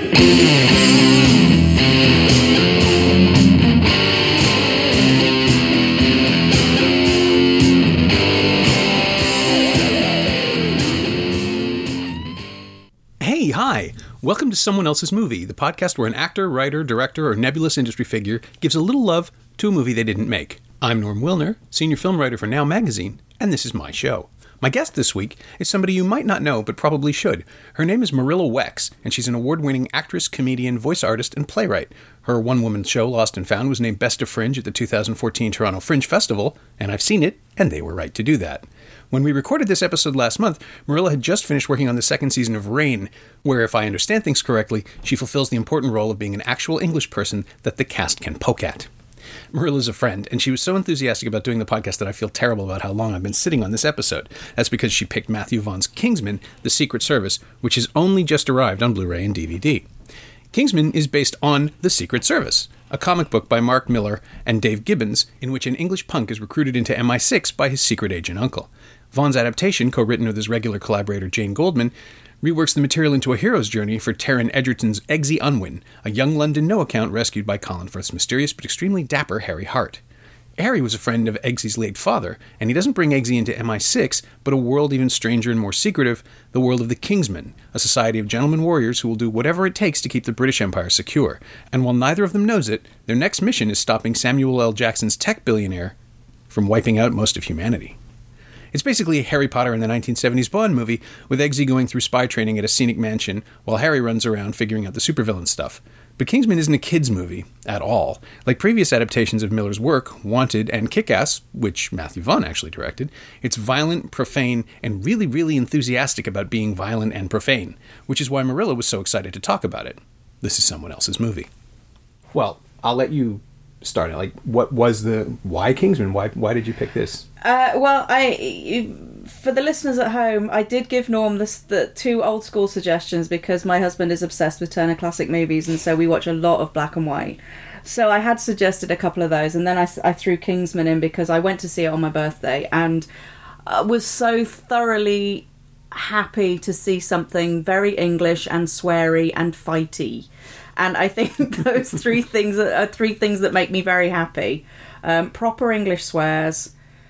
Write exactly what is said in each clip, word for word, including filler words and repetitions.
Hey, hi! Welcome to Someone Else's Movie, the podcast where an actor, writer, director, or nebulous industry figure gives a little love to a movie they didn't make. I'm Norm Wilner, senior film writer for Now Magazine, and this is my show. My guest this week is somebody you might not know, but probably should. Her name is Marilla Wex, and she's an award-winning actress, comedian, voice artist, and playwright. Her one-woman show, Lost and Found, was named Best of Fringe at the two thousand fourteen Toronto Fringe Festival, and I've seen it, and they were right to do that. When we recorded this episode last month, Marilla had just finished working on the second season of Reign, where, if I understand things correctly, she fulfills the important role of being an actual English person that the cast can poke at. Marilla's a friend, and she was so enthusiastic about doing the podcast that I feel terrible about how long I've been sitting on this episode. That's because she picked Matthew Vaughn's Kingsman: The Secret Service, which has only just arrived on Blu-ray and D V D. Kingsman is based on The Secret Service, a comic book by Mark Millar and Dave Gibbons, in which an English punk is recruited into M I six by his secret agent uncle. Vaughn's adaptation, co-written with his regular collaborator Jane Goldman, reworks the material into a hero's journey for Taron Egerton's Eggsy Unwin, a young London no-account rescued by Colin Firth's mysterious but extremely dapper Harry Hart. Harry was a friend of Eggsy's late father, and he doesn't bring Eggsy into M I six, but a world even stranger and more secretive, the world of the Kingsmen, a society of gentlemen warriors who will do whatever it takes to keep the British Empire secure. And while neither of them knows it, their next mission is stopping Samuel L. Jackson's tech billionaire from wiping out most of humanity. It's basically a Harry Potter in the nineteen seventies Bond movie, with Eggsy going through spy training at a scenic mansion, while Harry runs around figuring out the supervillain stuff. But Kingsman isn't a kid's movie, at all. Like previous adaptations of Millar's work, Wanted and Kick-Ass, which Matthew Vaughn actually directed, it's violent, profane, and really, really enthusiastic about being violent and profane, which is why Marilla was so excited to talk about it. This is Someone Else's Movie. Well, I'll let you start it. Like, what was the... Why Kingsman? Why, why did you pick this? Uh, well, I... For the listeners at home, I did give Norm this, the two old school suggestions because my husband is obsessed with Turner Classic Movies, and so we watch a lot of black and white. So I had suggested a couple of those, and then I, I threw Kingsman in because I went to see it on my birthday and I was so thoroughly happy to see something very English and sweary and fighty. And I think those three things are three things that make me very happy. Um, proper English swears.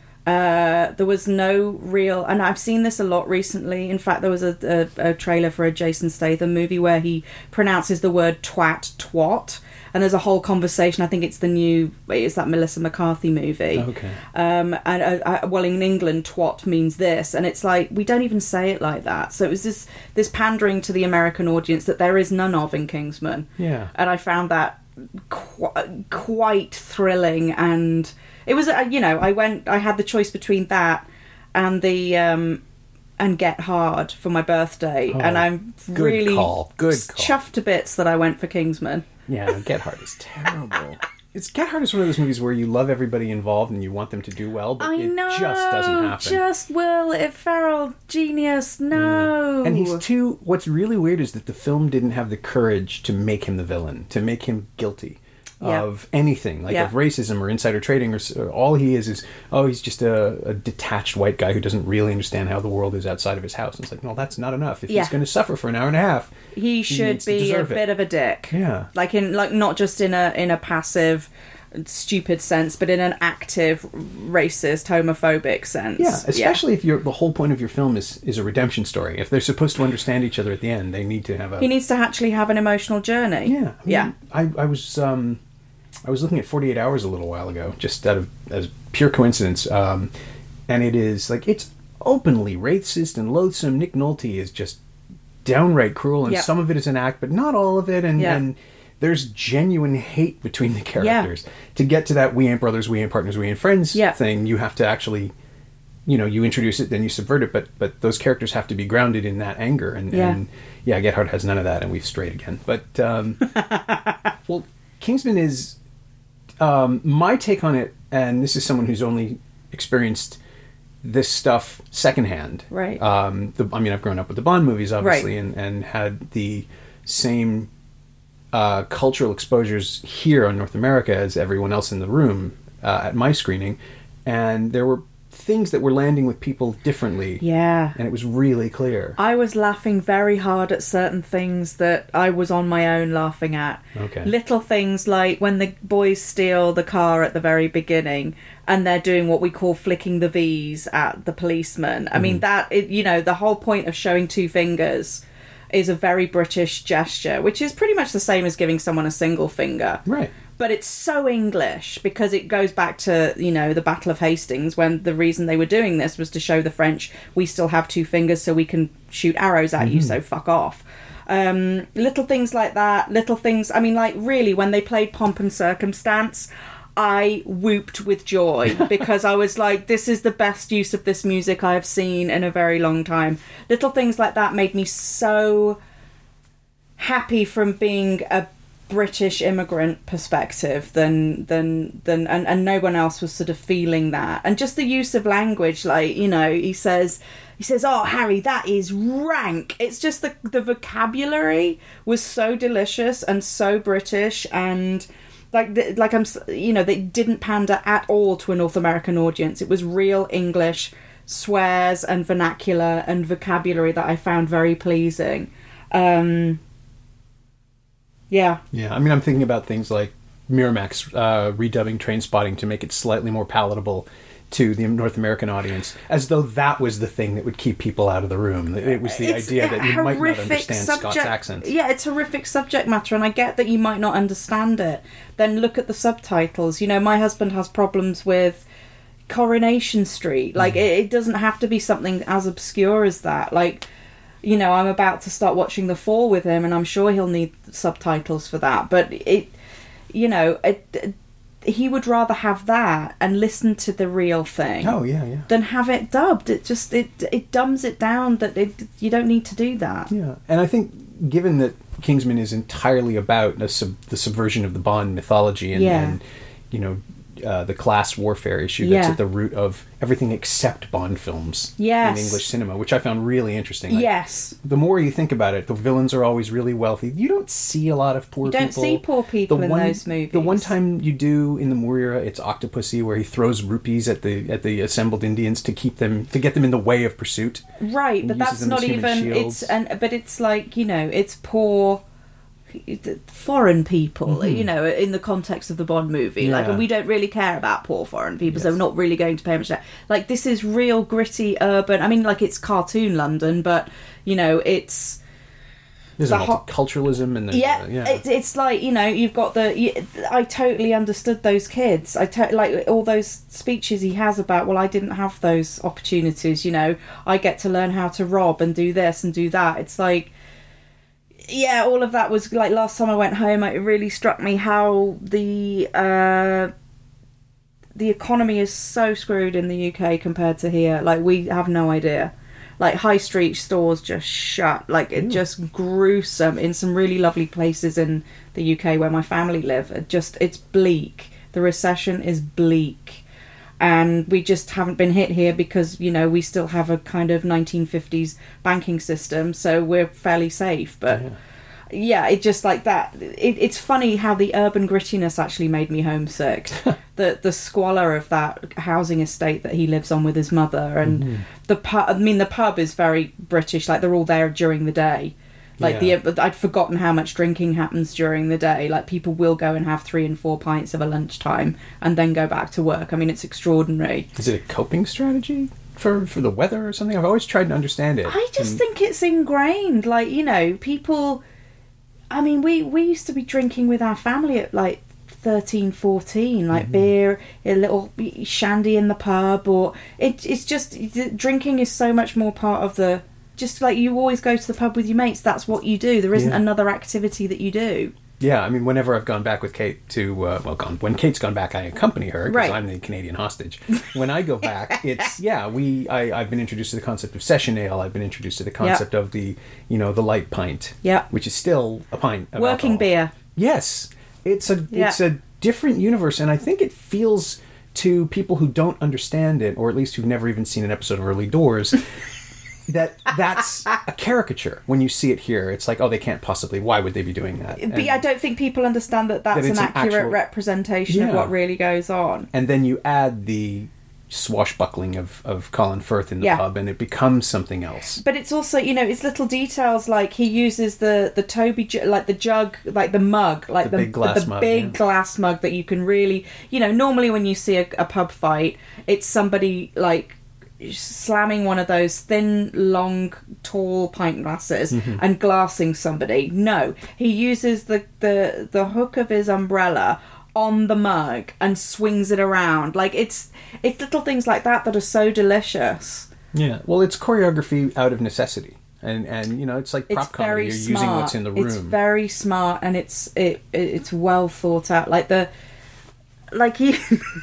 Uh, there was no real... And I've seen this a lot recently. In fact, there was a, a, a trailer for a Jason Statham movie where he pronounces the word twat, twat. And there's a whole conversation. I think it's the new... It's that Melissa McCarthy movie. Okay. Um, and uh, uh, well, in England, twat means this. And it's like, we don't even say it like that. So it was this, this pandering to the American audience that there is none of in Kingsman. Yeah. And I found that qu- quite thrilling. And it was, uh, you know, I went... I had the choice between that and the... Um, and Get Hard for my birthday. Oh, and I'm good really call. Good call. chuffed to bits that I went for Kingsman. Yeah, Get Hard is terrible. It's Get Hard is one of those movies where you love everybody involved and you want them to do well, but I it know, just doesn't happen. Just Will it Ferrell genius, no. Mm. And he's too. What's really weird is that the film didn't have the courage to make him the villain, to make him guilty yeah. of anything, like yeah. of racism or insider trading, or, or all he is is oh, he's just a, a detached white guy who doesn't really understand how the world is outside of his house. And it's like, no, that's not enough. If yeah. he's going to suffer for an hour and a half, he should he be a it. bit of a dick. Yeah, like in like not just in a in a passive, stupid sense, but in an active, racist, homophobic sense. Yeah, especially yeah. if you're, the whole point of your film is, is a redemption story. If they're supposed to understand each other at the end, they need to have a... He needs to actually have an emotional journey. Yeah. I mean, yeah. I, I was um, I was looking at forty-eight hours a little while ago, just out of as pure coincidence, um, and it is, like, it's openly racist and loathsome. Nick Nolte is just downright cruel, and yeah. some of it is an act, but not all of it, and... Yeah. and there's genuine hate between the characters. Yeah. To get to that we ain't brothers, we ain't partners, we ain't friends yeah. thing, you have to actually, you know, you introduce it, then you subvert it, but but those characters have to be grounded in that anger. And yeah, and, yeah Get Hard has none of that, and we've strayed again. But, um, well, Kingsman is, um, my take on it, and this is someone who's only experienced this stuff secondhand. Right. Um, the, I mean, I've grown up with the Bond movies, obviously, right. and, and had the same... Uh, cultural exposures here in North America as everyone else in the room uh, at my screening, and there were things that were landing with people differently. Yeah. And it was really clear. I was laughing very hard at certain things that I was on my own laughing at. Okay. Little things like when the boys steal the car at the very beginning and they're doing what we call flicking the V's at the policeman. I mm. mean, that, it, you know, the whole point of showing two fingers is a very British gesture, which is pretty much the same as giving someone a single finger. Right. But it's so English because it goes back to, you know, the Battle of Hastings, when the reason they were doing this was to show the French, we still have two fingers so we can shoot arrows at mm-hmm. you, so fuck off. Um, little things like that, little things, I mean, like, really, when they played Pomp and Circumstance, I whooped with joy because I was like, this is the best use of this music I have seen in a very long time. Little things like that made me so happy from being a British immigrant perspective than than than and, and no one else was sort of feeling that. And just the use of language, like, you know, he says he says oh, Harry, that is rank. It's just the the vocabulary was so delicious and so British, and like the, like I'm you know, they didn't pander at all to a North American audience. It was real English swears and vernacular and vocabulary that I found very pleasing. um Yeah. Yeah, I mean, I'm thinking about things like Miramax uh, redubbing Trainspotting to make it slightly more palatable to the North American audience, as though that was the thing that would keep people out of the room. It was the it's idea that you might not understand subject, Scott's accent. Yeah, it's horrific subject matter, and I get that you might not understand it. Then look at the subtitles. You know, my husband has problems with Coronation Street. Like, mm. it, it doesn't have to be something as obscure as that. Like, you know, I'm about to start watching The Fall with him, and I'm sure he'll need subtitles for that. But it, you know, it, it, he would rather have that and listen to the real thing. Oh yeah, yeah. Than have it dubbed. It just it it dumbs it down that it you don't need to do that. Yeah, and I think given that Kingsman is entirely about the, sub, the subversion of the Bond mythology and, yeah. and you know. Uh, the class warfare issue that's yeah. at the root of everything except Bond films yes. in English cinema, which I found really interesting. Like, yes. The more you think about it, the villains are always really wealthy. You don't see a lot of poor people. You don't people. see poor people the in one, those movies. The one time you do in the Moira, it's Octopussy, where he throws rupees at the at the assembled Indians to keep them to get them in the way of pursuit. Right, but that's not even shields. it's and but it's like, you know, it's poor foreign people, mm-hmm. you know, in the context of the Bond movie, yeah. like, and we don't really care about poor foreign people, yes. so we're not really going to pay much attention. Like, this is real gritty urban. I mean, like, it's cartoon London, but you know, it's there's the multiculturalism and yeah, uh, yeah. It, it's like, you know, you've got the. You, I totally understood those kids. I to, like all those speeches he has about. Well, I didn't have those opportunities. You know, I get to learn how to rob and do this and do that. It's like. Yeah, all of that was like last time I went home. It really struck me how the uh, the economy is so screwed in the U K compared to here. Like, we have no idea. Like, high street stores just shut. Like, it Ooh. just gruesome in some really lovely places in the U K where my family live. It just it's bleak. The recession is bleak. And we just haven't been hit here because, you know, we still have a kind of nineteen fifties banking system, so we're fairly safe. But yeah, yeah it just like that. It, it's funny how the urban grittiness actually made me homesick. the the squalor of that housing estate that he lives on with his mother, and mm-hmm. the pub. I mean, the pub is very British. Like, they're all there during the day. Like, yeah. the I'd forgotten how much drinking happens during the day. Like, people will go and have three and four pints of a lunchtime and then go back to work. I mean, it's extraordinary. Is it a coping strategy for, for the weather or something? I've always tried to understand it. I just and... think it's ingrained. Like, you know, people... I mean, we, we used to be drinking with our family at, like, thirteen, fourteen. Like, mm-hmm. beer, a little shandy in the pub. Or it, It's just... Drinking is so much more part of the... Just like you always go to the pub with your mates, that's what you do. There isn't yeah. another activity that you do. Yeah, I mean, whenever I've gone back with Kate to, uh, well, gone, when Kate's gone back, I accompany her because right. I'm the Canadian hostage. When I go back, it's, yeah, we, I, I've been introduced to the concept of session ale. I've been introduced to the concept yep. of the, you know, the light pint. Yeah. Which is still a pint of Working alcohol. Beer. Yes. It's a, yeah. it's a different universe, and I think it feels to people who don't understand it, or at least who've never even seen an episode of Early Doors, that that's a caricature. When you see it here, it's like, oh, they can't possibly, why would they be doing that? But and I don't think people understand that that's that an accurate an actual, representation yeah. of what really goes on. And then you add the swashbuckling of, of Colin Firth in the Yeah. pub, and it becomes something else. But it's also, you know, it's little details like he uses the the Toby ju- like the jug, like the mug, like The the big glass the mug, big yeah. glass mug that you can really, you know, normally when you see a, a pub fight, it's somebody like slamming one of those thin, long, tall pint glasses Mm-hmm. and glassing somebody. No, he uses the the the hook of his umbrella on the mug and swings it around. Like it's it's little things like that that are so delicious. Yeah. Well, it's choreography out of necessity. And, and you know, it's like prop It's comedy. very You're smart. using what's in the room. It's very smart, and it's it, it it's well thought out. Like the like he,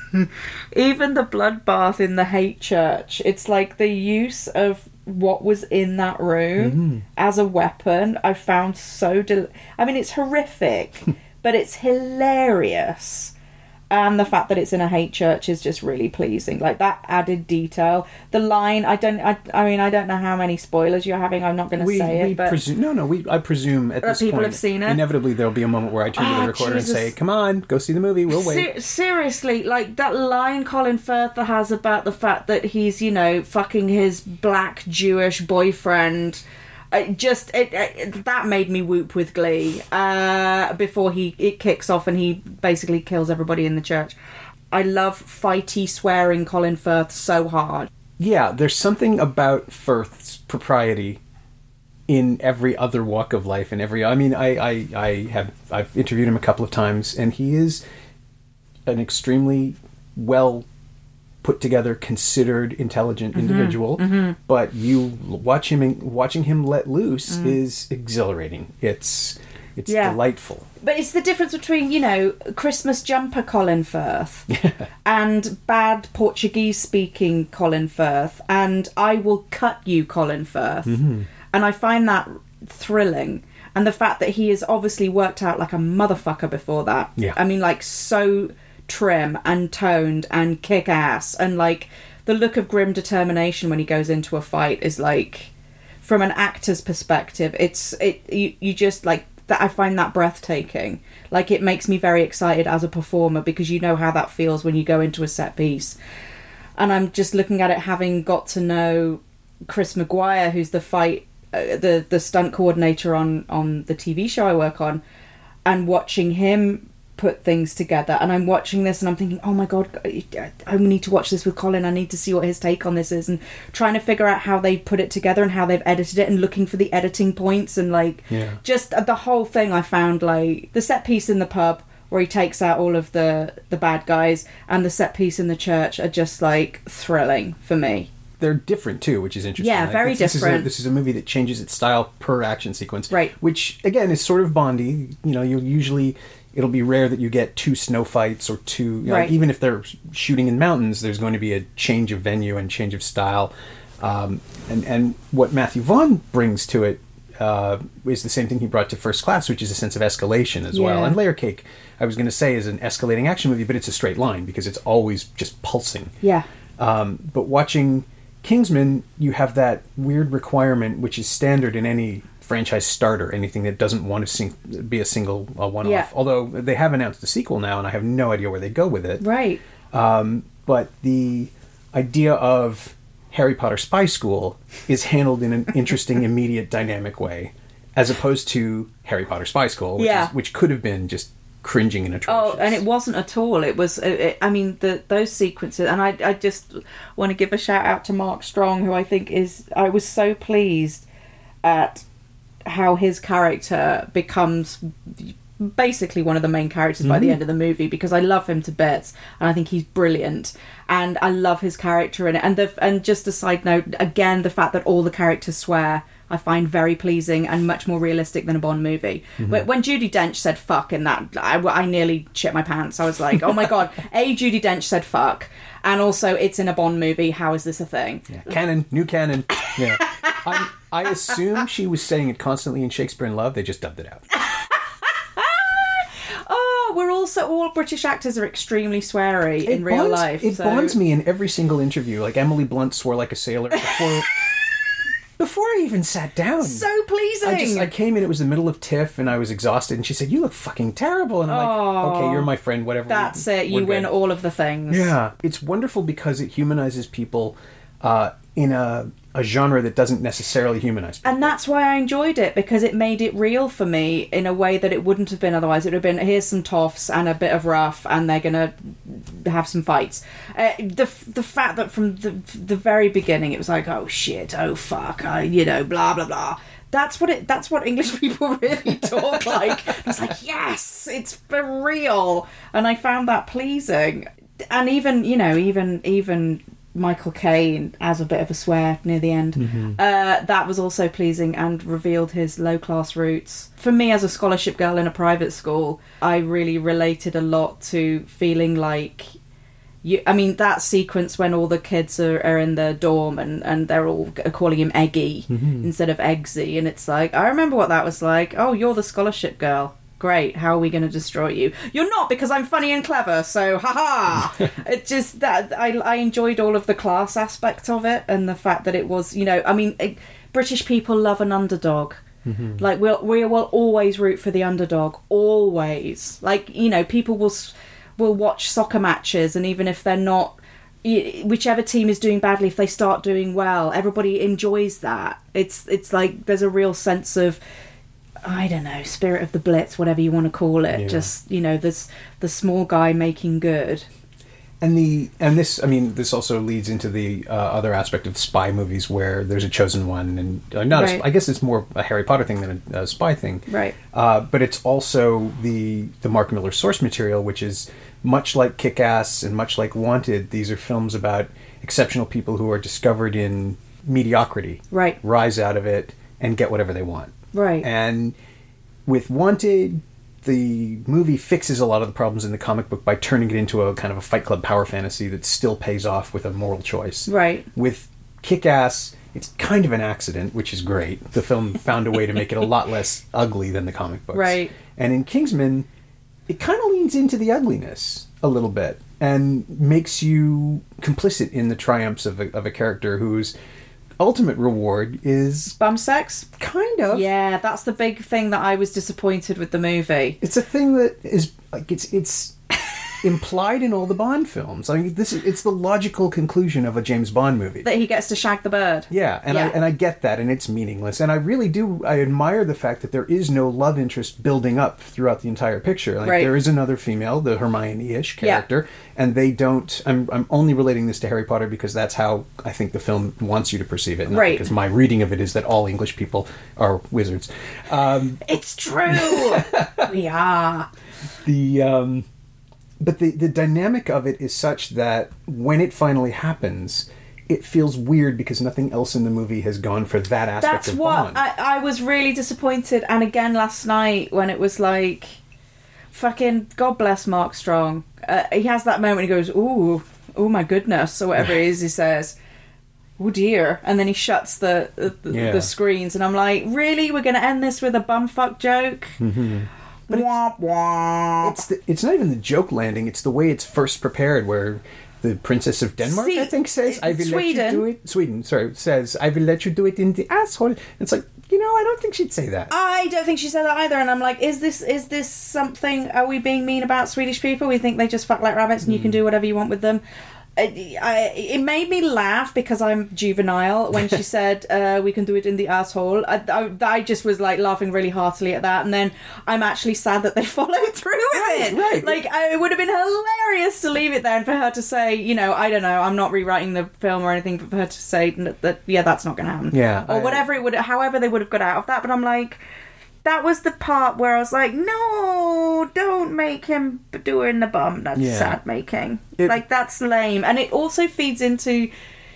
even the bloodbath in the Hate Church. It's like the use of what was in that room Mm-hmm. as a weapon. I found so. Del- I mean, it's horrific, but it's hilarious. And the fact that it's in a hate church is just really pleasing. Like that added detail. The line, I don't, I, I mean, I don't know how many spoilers you're having. I'm not going to we, say we it, but presume, no, no. We I presume at That this people point, have seen it? inevitably there'll be a moment where I turn to Oh, the recorder Jesus. and say, "Come on, go see the movie. We'll wait." Se- seriously, like that line Colin Firth has about the fact that he's, you know, fucking his black Jewish boyfriend. Uh, just it, it, that made me whoop with glee. Uh, before he it kicks off and he basically kills everybody in the church. I love fighty swearing Colin Firth so hard. Yeah, there's something about Firth's propriety in every other walk of life and every. I mean, I, I, I have I've interviewed him a couple of times, and he is an extremely well put together, considered, intelligent Mm-hmm, individual. But you watch him, watching him let loose is exhilarating. It's it's Mm. Yeah. delightful. But it's the difference between, you know, Christmas jumper Colin Firth and bad Portuguese speaking Colin Firth and I will cut you Colin Firth. Mm-hmm. And I find that thrilling. And the fact that he has obviously worked out like a motherfucker before that. Yeah. I mean, like, so trim and toned and kick ass. And, like, the look of grim determination when he goes into a fight is, like, from an actor's perspective, it's, it, you, you just, like, that I find that breathtaking. Like, it makes me very excited as a performer because you know how that feels when you go into a set piece. And I'm just looking at it having got to know Chris Maguire, who's the fight, uh, the the stunt coordinator on on the T V show I work on, and watching him put things together. And I'm watching this and I'm thinking, oh my god, I need to watch this with Colin. I need to see what his take on this is, and trying to figure out how they've put it together and how they've edited it and looking for the editing points and like Yeah. just the whole thing. I found like the set piece in the pub where he takes out all of the the bad guys and the set piece in the church are just like thrilling for me. They're different too, which is interesting. Yeah, Like, very this different. Is a, this is a movie that changes its style per action sequence, Right. Which again is sort of Bondy. You know, you usually it'll be rare that you get two snow fights or two. You know, Right. like, even if they're shooting in mountains, there's going to be a change of venue and change of style. Um, and and what Matthew Vaughn brings to it uh, is the same thing he brought to First Class, which is a sense of escalation as well. Yeah. And Layer Cake, I was going to say, is an escalating action movie, but it's a straight line because it's always just pulsing. Yeah. Um, but watching Kingsman, you have that weird requirement, which is standard in any franchise starter, anything that doesn't want to sing, be a single uh, one-off. Yeah. Although they have announced a sequel now, and I have no idea where they go with it. Right. Um, but the idea of Harry Potter Spy School is handled in an interesting, immediate, dynamic way, as opposed to Harry Potter Spy School, which, Yeah. is, which could have been just cringing and atrocious. Oh, and it wasn't at all. It was. It, it- I mean, the those sequences, and I, I just want to give a shout out to Mark Strong, who I think is. I was so pleased at how his character becomes basically one of the main characters by the end of the movie, because I love him to bits and I think he's brilliant and I love his character in it. And the and just a side note, again, the fact that all the characters swear I find very pleasing and much more realistic than a Bond movie. But when Judi Dench said fuck in that, I, I nearly shit my pants. I was like, oh my god, A, Judi Dench said fuck, and also it's in a Bond movie. How is this a thing? Yeah. Canon, new canon. Yeah. I, I assume she was saying it constantly in Shakespeare in Love. They just dubbed it out. Oh, we're also, all British actors are extremely sweary in real bonds, life. It so. bonds me in every single interview. Like Emily Blunt swore like a sailor before. before I even sat down. So pleasing. I just I came in, it was the middle of TIFF, and I was exhausted, and she said, "You look fucking terrible." And I'm oh, like, "Okay, you're my friend, whatever." That's it. You win all of the things. Yeah. It's wonderful because it humanizes people uh, in a, a genre that doesn't necessarily humanize people. And that's why I enjoyed it, because it made it real for me in a way that it wouldn't have been otherwise. It would have been, here's some toffs and a bit of rough, and they're going to have some fights. Uh, the the fact that from the the very beginning it was like, oh shit, oh fuck, I, you know, blah, blah, blah. That's what it. That's what English people really talk like. I was like, yes, it's for real. And I found that pleasing. And even, you know, even even... Michael Caine as a bit of a swear near the end. Mm-hmm. Uh, that was also pleasing and revealed his low-class roots. For me, as a scholarship girl in a private school, I really related a lot to feeling like... You, I mean, that sequence when all the kids are, are in the dorm and, and they're all calling him Eggy mm-hmm. instead of Eggsy, and it's like, I remember what that was like. Oh, you're the scholarship girl. Great, how are we going to destroy you? You're not, because I'm funny and clever, so haha. It just that I I enjoyed all of the class aspect of it, and the fact that it was, you know, I mean, it, British people love an underdog. Mm-hmm. Like we'll we will always root for the underdog, always. Like, you know, people will will watch soccer matches, and even if they're not, whichever team is doing badly, if they start doing well, everybody enjoys that. It's it's like there's a real sense of, I don't know, spirit of the Blitz, whatever you want to call it. Yeah. Just, you know, this the small guy making good. And the and this, I mean, this also leads into the uh, other aspect of spy movies where there's a chosen one, and uh, not. Right. A, I guess it's more a Harry Potter thing than a, a spy thing. Right. Uh, but it's also the the Mark Miller source material, which is much like Kick-Ass and much like Wanted. These are films about exceptional people who are discovered in mediocrity, right, rise out of it, and get whatever they want. Right. And with Wanted, the movie fixes a lot of the problems in the comic book by turning it into a kind of a Fight Club power fantasy that still pays off with a moral choice. Right. With Kick-Ass, it's kind of an accident, which is great. The film found a way to make it a lot less ugly than the comic books. Right. And in Kingsman, it kind of leans into the ugliness a little bit and makes you complicit in the triumphs of a, of a character who's ultimate reward is bum sex. Kind of. Yeah, that's the big thing that I was disappointed with the movie. It's a thing that is like it's it's implied in all the Bond films. I mean, this is, it's the logical conclusion of a James Bond movie that he gets to shag the bird. Yeah, and yeah. I and I get that, and it's meaningless. And I really do. I admire the fact that there is no love interest building up throughout the entire picture. Like right. there is another female, the Hermione-ish character, yeah. and they don't. I'm I'm only relating this to Harry Potter because that's how I think the film wants you to perceive it. Not right. Because my reading of it is that all English people are wizards. Um, it's true. We are. The. Um, But the, the dynamic of it is such that when it finally happens, it feels weird because nothing else in the movie has gone for that aspect That's of what Bond. I, I was really disappointed. And again last night when it was like, fucking God bless Mark Strong. Uh, he has that moment he goes, ooh, oh my goodness, or whatever it is he says. Oh dear. And then he shuts the the, yeah. the screens. And I'm like, really? We're going to end this with a bumfuck joke? Mm-hmm. But womp, womp. It's the, it's not even the joke landing. It's the way it's first prepared, where the Princess of Denmark, See, I think, says, "I will Sweden. let you do it." Sweden, sorry, says, "I will let you do it in the asshole." It's like, you know, I don't think she'd say that. I don't think she said that either. And I'm like, is this is this something? Are we being mean about Swedish people? We think they just fuck like rabbits, and mm. you can do whatever you want with them. I, I, it made me laugh because I'm juvenile when she said uh, we can do it in the asshole. I, I, I just was like laughing really heartily at that, and then I'm actually sad that they followed through with right, it. Right. Like I, it would have been hilarious to leave it there and for her to say, you know, I don't know, I'm not rewriting the film or anything, but for her to say that, that yeah, that's not going to happen. Yeah, or I, whatever it would, however they would have got out of that. But I'm like, that was the part where I was like, no, don't make him doing the bum. That's yeah. sad making. It, like, that's lame. And it also feeds into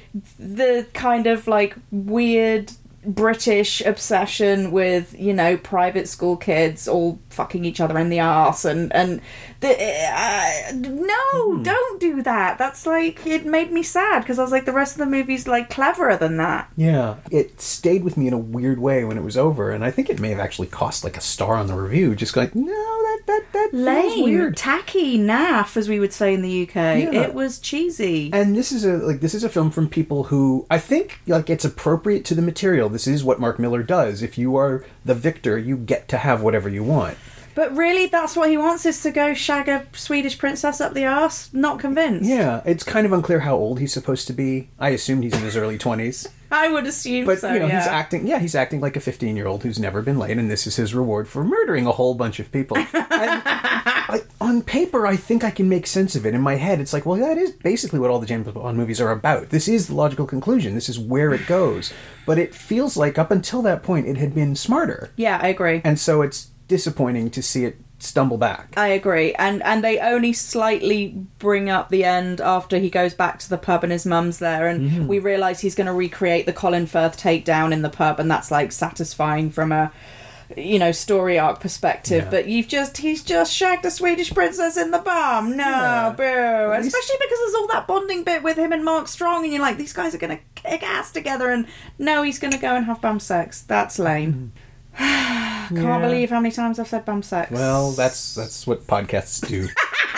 the kind of, like, weird British obsession with, you know, private school kids all fucking each other in the arse. And, and the, uh, no, hmm. don't do that. That's, like, it made me sad because I was like, the rest of the movie's, like, cleverer than that. Yeah. It stayed with me in a weird way when it was over, and I think it may have actually cost, like, a star on the review. Just like, no, that, that, that lame, feels weird. Tacky, naff, as we would say in the U K. Yeah. It was cheesy. And this is a, like, this is a film from people who, I think, like, it's appropriate to the material. This is what Mark Miller does. If you are the victor, you get to have whatever you want. But really, that's what he wants, is to go shag a Swedish princess up the arse? Not convinced. Yeah, it's kind of unclear how old he's supposed to be. I assumed he's in his early twenties. I would assume but, so, you know, yeah. he's acting, yeah, he's acting like a fifteen-year-old who's never been laid, and this is his reward for murdering a whole bunch of people. And, like, on paper, I think I can make sense of it. In my head, it's like, well, that is basically what all the James Bond movies are about. This is the logical conclusion. This is where it goes. But it feels like, up until that point, it had been smarter. Yeah, I agree. And so it's disappointing to see it stumble back. I agree. And and they only slightly bring up the end after he goes back to the pub and his mum's there, and mm-hmm. we realise he's going to recreate the Colin Firth takedown in the pub, and that's like satisfying from a, you know, story arc perspective. Yeah. But you've just he's just shagged a Swedish princess in the bum. No, yeah. boo. And least... especially because there's all that bonding bit with him and Mark Strong, and you're like, these guys are going to kick ass together, and no, he's going to go and have bum sex. That's lame. Mm. Can't yeah. believe how many times I've said bum sex. Well, that's that's what podcasts do.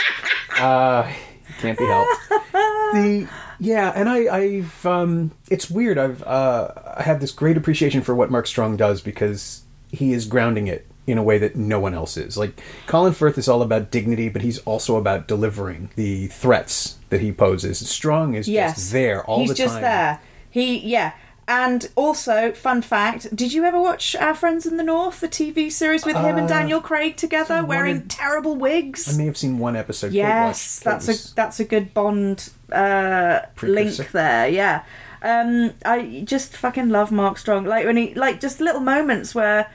uh, can't be helped. The yeah, and I, I've um, it's weird. I've uh, I have this great appreciation for what Mark Strong does, because he is grounding it in a way that no one else is. Like, Colin Firth is all about dignity, but he's also about delivering the threats that he poses. Strong is yes. just there all he's the time. He's just there. He yeah. And also, fun fact, did you ever watch Our Friends in the North, the T V series with him uh, and Daniel Craig together, wearing wanted, terrible wigs? I may have seen one episode. Yes, that's was... a that's a good Bond uh, link there, yeah. Um, I just fucking love Mark Strong. Like, when he, like, just little moments where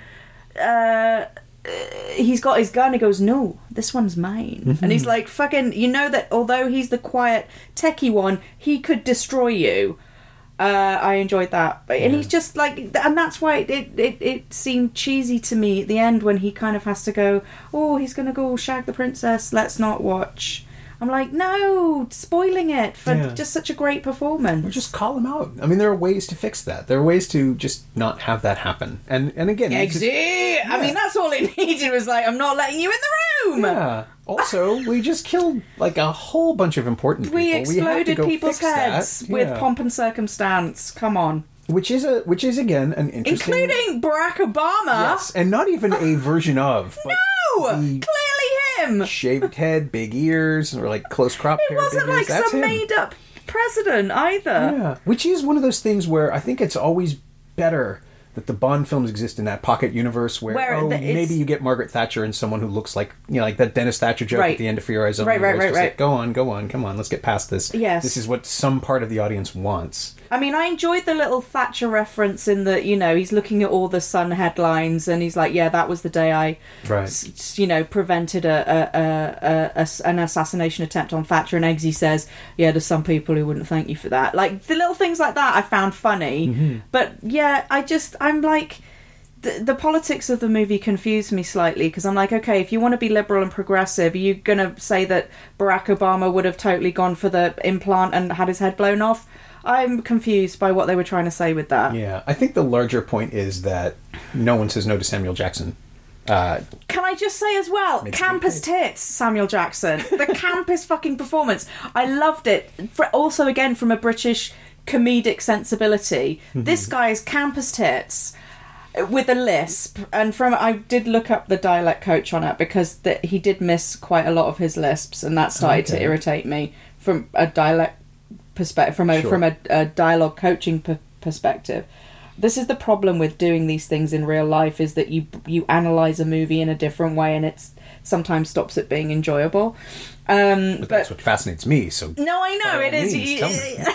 uh, he's got his gun, he goes, no, this one's mine. Mm-hmm. And he's like, fucking, you know that although he's the quiet, techie one, he could destroy you. Uh, I enjoyed that, and yeah. he's just like, and that's why it, it it it seemed cheesy to me at the end when he kind of has to go, oh, he's gonna go shag the princess, let's not watch. I'm like, no, spoiling it for yeah. just such a great performance. Or just call him out. I mean, there are ways to fix that. There are ways to just not have that happen. And and again, yeah, just, yeah. I mean, that's all it needed was like, I'm not letting you in the room. Yeah. Also, we just killed like a whole bunch of important people. We exploded we people's heads yeah. with pomp and circumstance. Come on. Which is a which is again an interesting, including Barack Obama. Yes, and not even a version of. But no, clearly him. Shaved head, big ears, or like close crop hair. It wasn't like That's some him. made up president either. Yeah, which is one of those things where I think it's always better that the Bond films exist in that pocket universe where, where oh, the, maybe you get Margaret Thatcher and someone who looks like, you know, like that Dennis Thatcher joke right. at the end of For Your Eyes Only. Right, right, right, right. Like, go on, go on, come on, let's get past this. Yes. This is what some part of the audience wants. I mean, I enjoyed the little Thatcher reference in that, you know, he's looking at all the Sun headlines and he's like, yeah, that was the day I, right. s- you know, prevented a, a, a, a, a an assassination attempt on Thatcher. And Eggsy says, yeah, there's some people who wouldn't thank you for that. Like, the little things like that I found funny. Mm-hmm. But, yeah, I just, I'm like... The, the politics of the movie confused me slightly because I'm like, okay, if you want to be liberal and progressive, are you going to say that Barack Obama would have totally gone for the implant and had his head blown off? I'm confused by what they were trying to say with that. Yeah, I think the larger point is that no one says no to Samuel Jackson. Uh, Can I just say as well, campus tits, Samuel Jackson. The campus fucking performance. I loved it. For, also, again, from a British comedic sensibility. Mm-hmm. This guy is campus tits. With a lisp, and from I did look up the dialect coach on it because the, he did miss quite a lot of his lisps, and that started okay. to irritate me from a dialect perspective, from a sure. from a, a dialogue coaching p- perspective. This is the problem with doing these things in real life: is that you you analyze a movie in a different way, and it's sometimes stops it being enjoyable. Um, but, but that's what fascinates me. So no, I know it is. Means, you,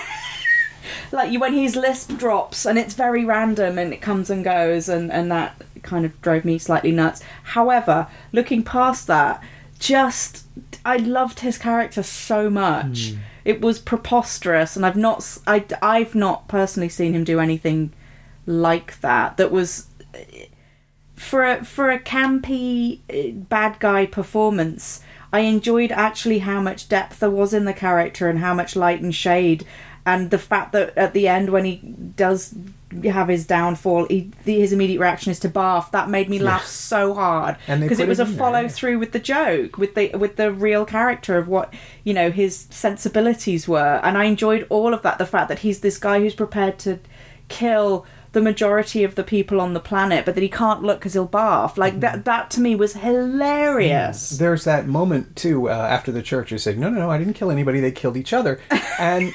like you, when his lisp drops and it's very random and it comes and goes, and, and that kind of drove me slightly nuts. However, looking past that, just I loved his character so much. Mm. It was preposterous, and I've not I, I've not personally seen him do anything like that. That was for a, for a campy bad guy performance. I enjoyed actually how much depth there was in the character and how much light and shade. And the fact that at the end, when he does have his downfall, he, his immediate reaction is to barf. That made me laugh yes. so hard because it was a follow there. through with the joke, with the with the real character of what, you know, his sensibilities were. And I enjoyed all of that. The fact that he's this guy who's prepared to kill the majority of the people on the planet, but that he can't look because he'll barf. Like, mm-hmm. that that to me was hilarious. Yeah. There's that moment, too, uh, after the church is saying, no, no, no, I didn't kill anybody, they killed each other. And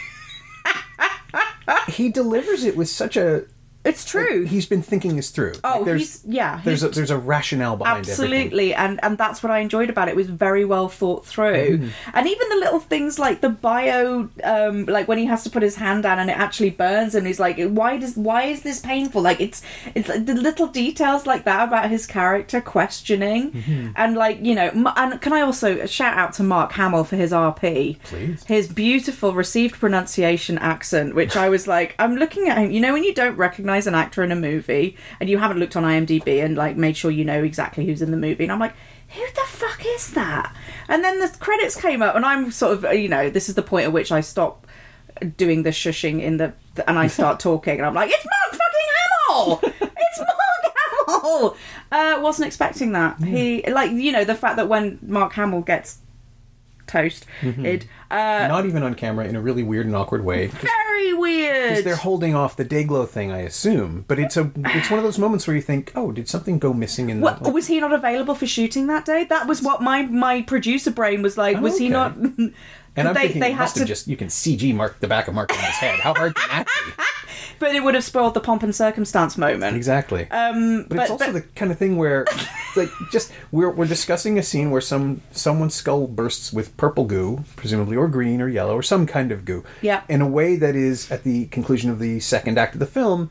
he delivers it with such a... It's true. Like, he's been thinking this through. Oh, like, there's, he's, yeah. There's he's, a, there's a rationale behind absolutely, everything. Absolutely, and, and that's what I enjoyed about it. It was very well thought through. Mm. And even the little things like the bio, um, like when he has to put his hand down and it actually burns and he's like, why does why is this painful? Like, it's it's like the little details like that about his character questioning. Mm-hmm. And like, you know, and can I also shout out to Mark Hamill for his R P? Please. His beautiful received pronunciation accent, which I was like, I'm looking at him, you know when you don't recognise an actor in a movie movie and you haven't looked on IMDb and like made sure you know exactly who's in the movie, and I'm like, who the fuck is that? And then the credits came up and I'm sort of, you know, this is the point at which I stop doing the shushing in the and I start talking and I'm like, it's Mark fucking Hamill! It's Mark Hamill! Uh, wasn't expecting that. Mm. He, like, you know, the fact that when Mark Hamill gets toast, mm-hmm. it uh, not even on camera, in a really weird and awkward way. Very weird. Because they're holding off the Dayglow thing, I assume. But it's a it's one of those moments where you think, oh, did something go missing in that? Well, was he not available for shooting that day? That was what my my producer brain was like. Oh, was okay. he not? And I'm they, thinking they it had must to... have just, you can C G mark the back of Mark Hamill's head. How hard can that be? But it would have spoiled the pomp and circumstance moment. Exactly. Um, but, but it's also but... the kind of thing where, like, just, we're we're discussing a scene where some someone's skull bursts with purple goo, presumably, or green or yellow, or some kind of goo. Yeah. In a way that is, at the conclusion of the second act of the film,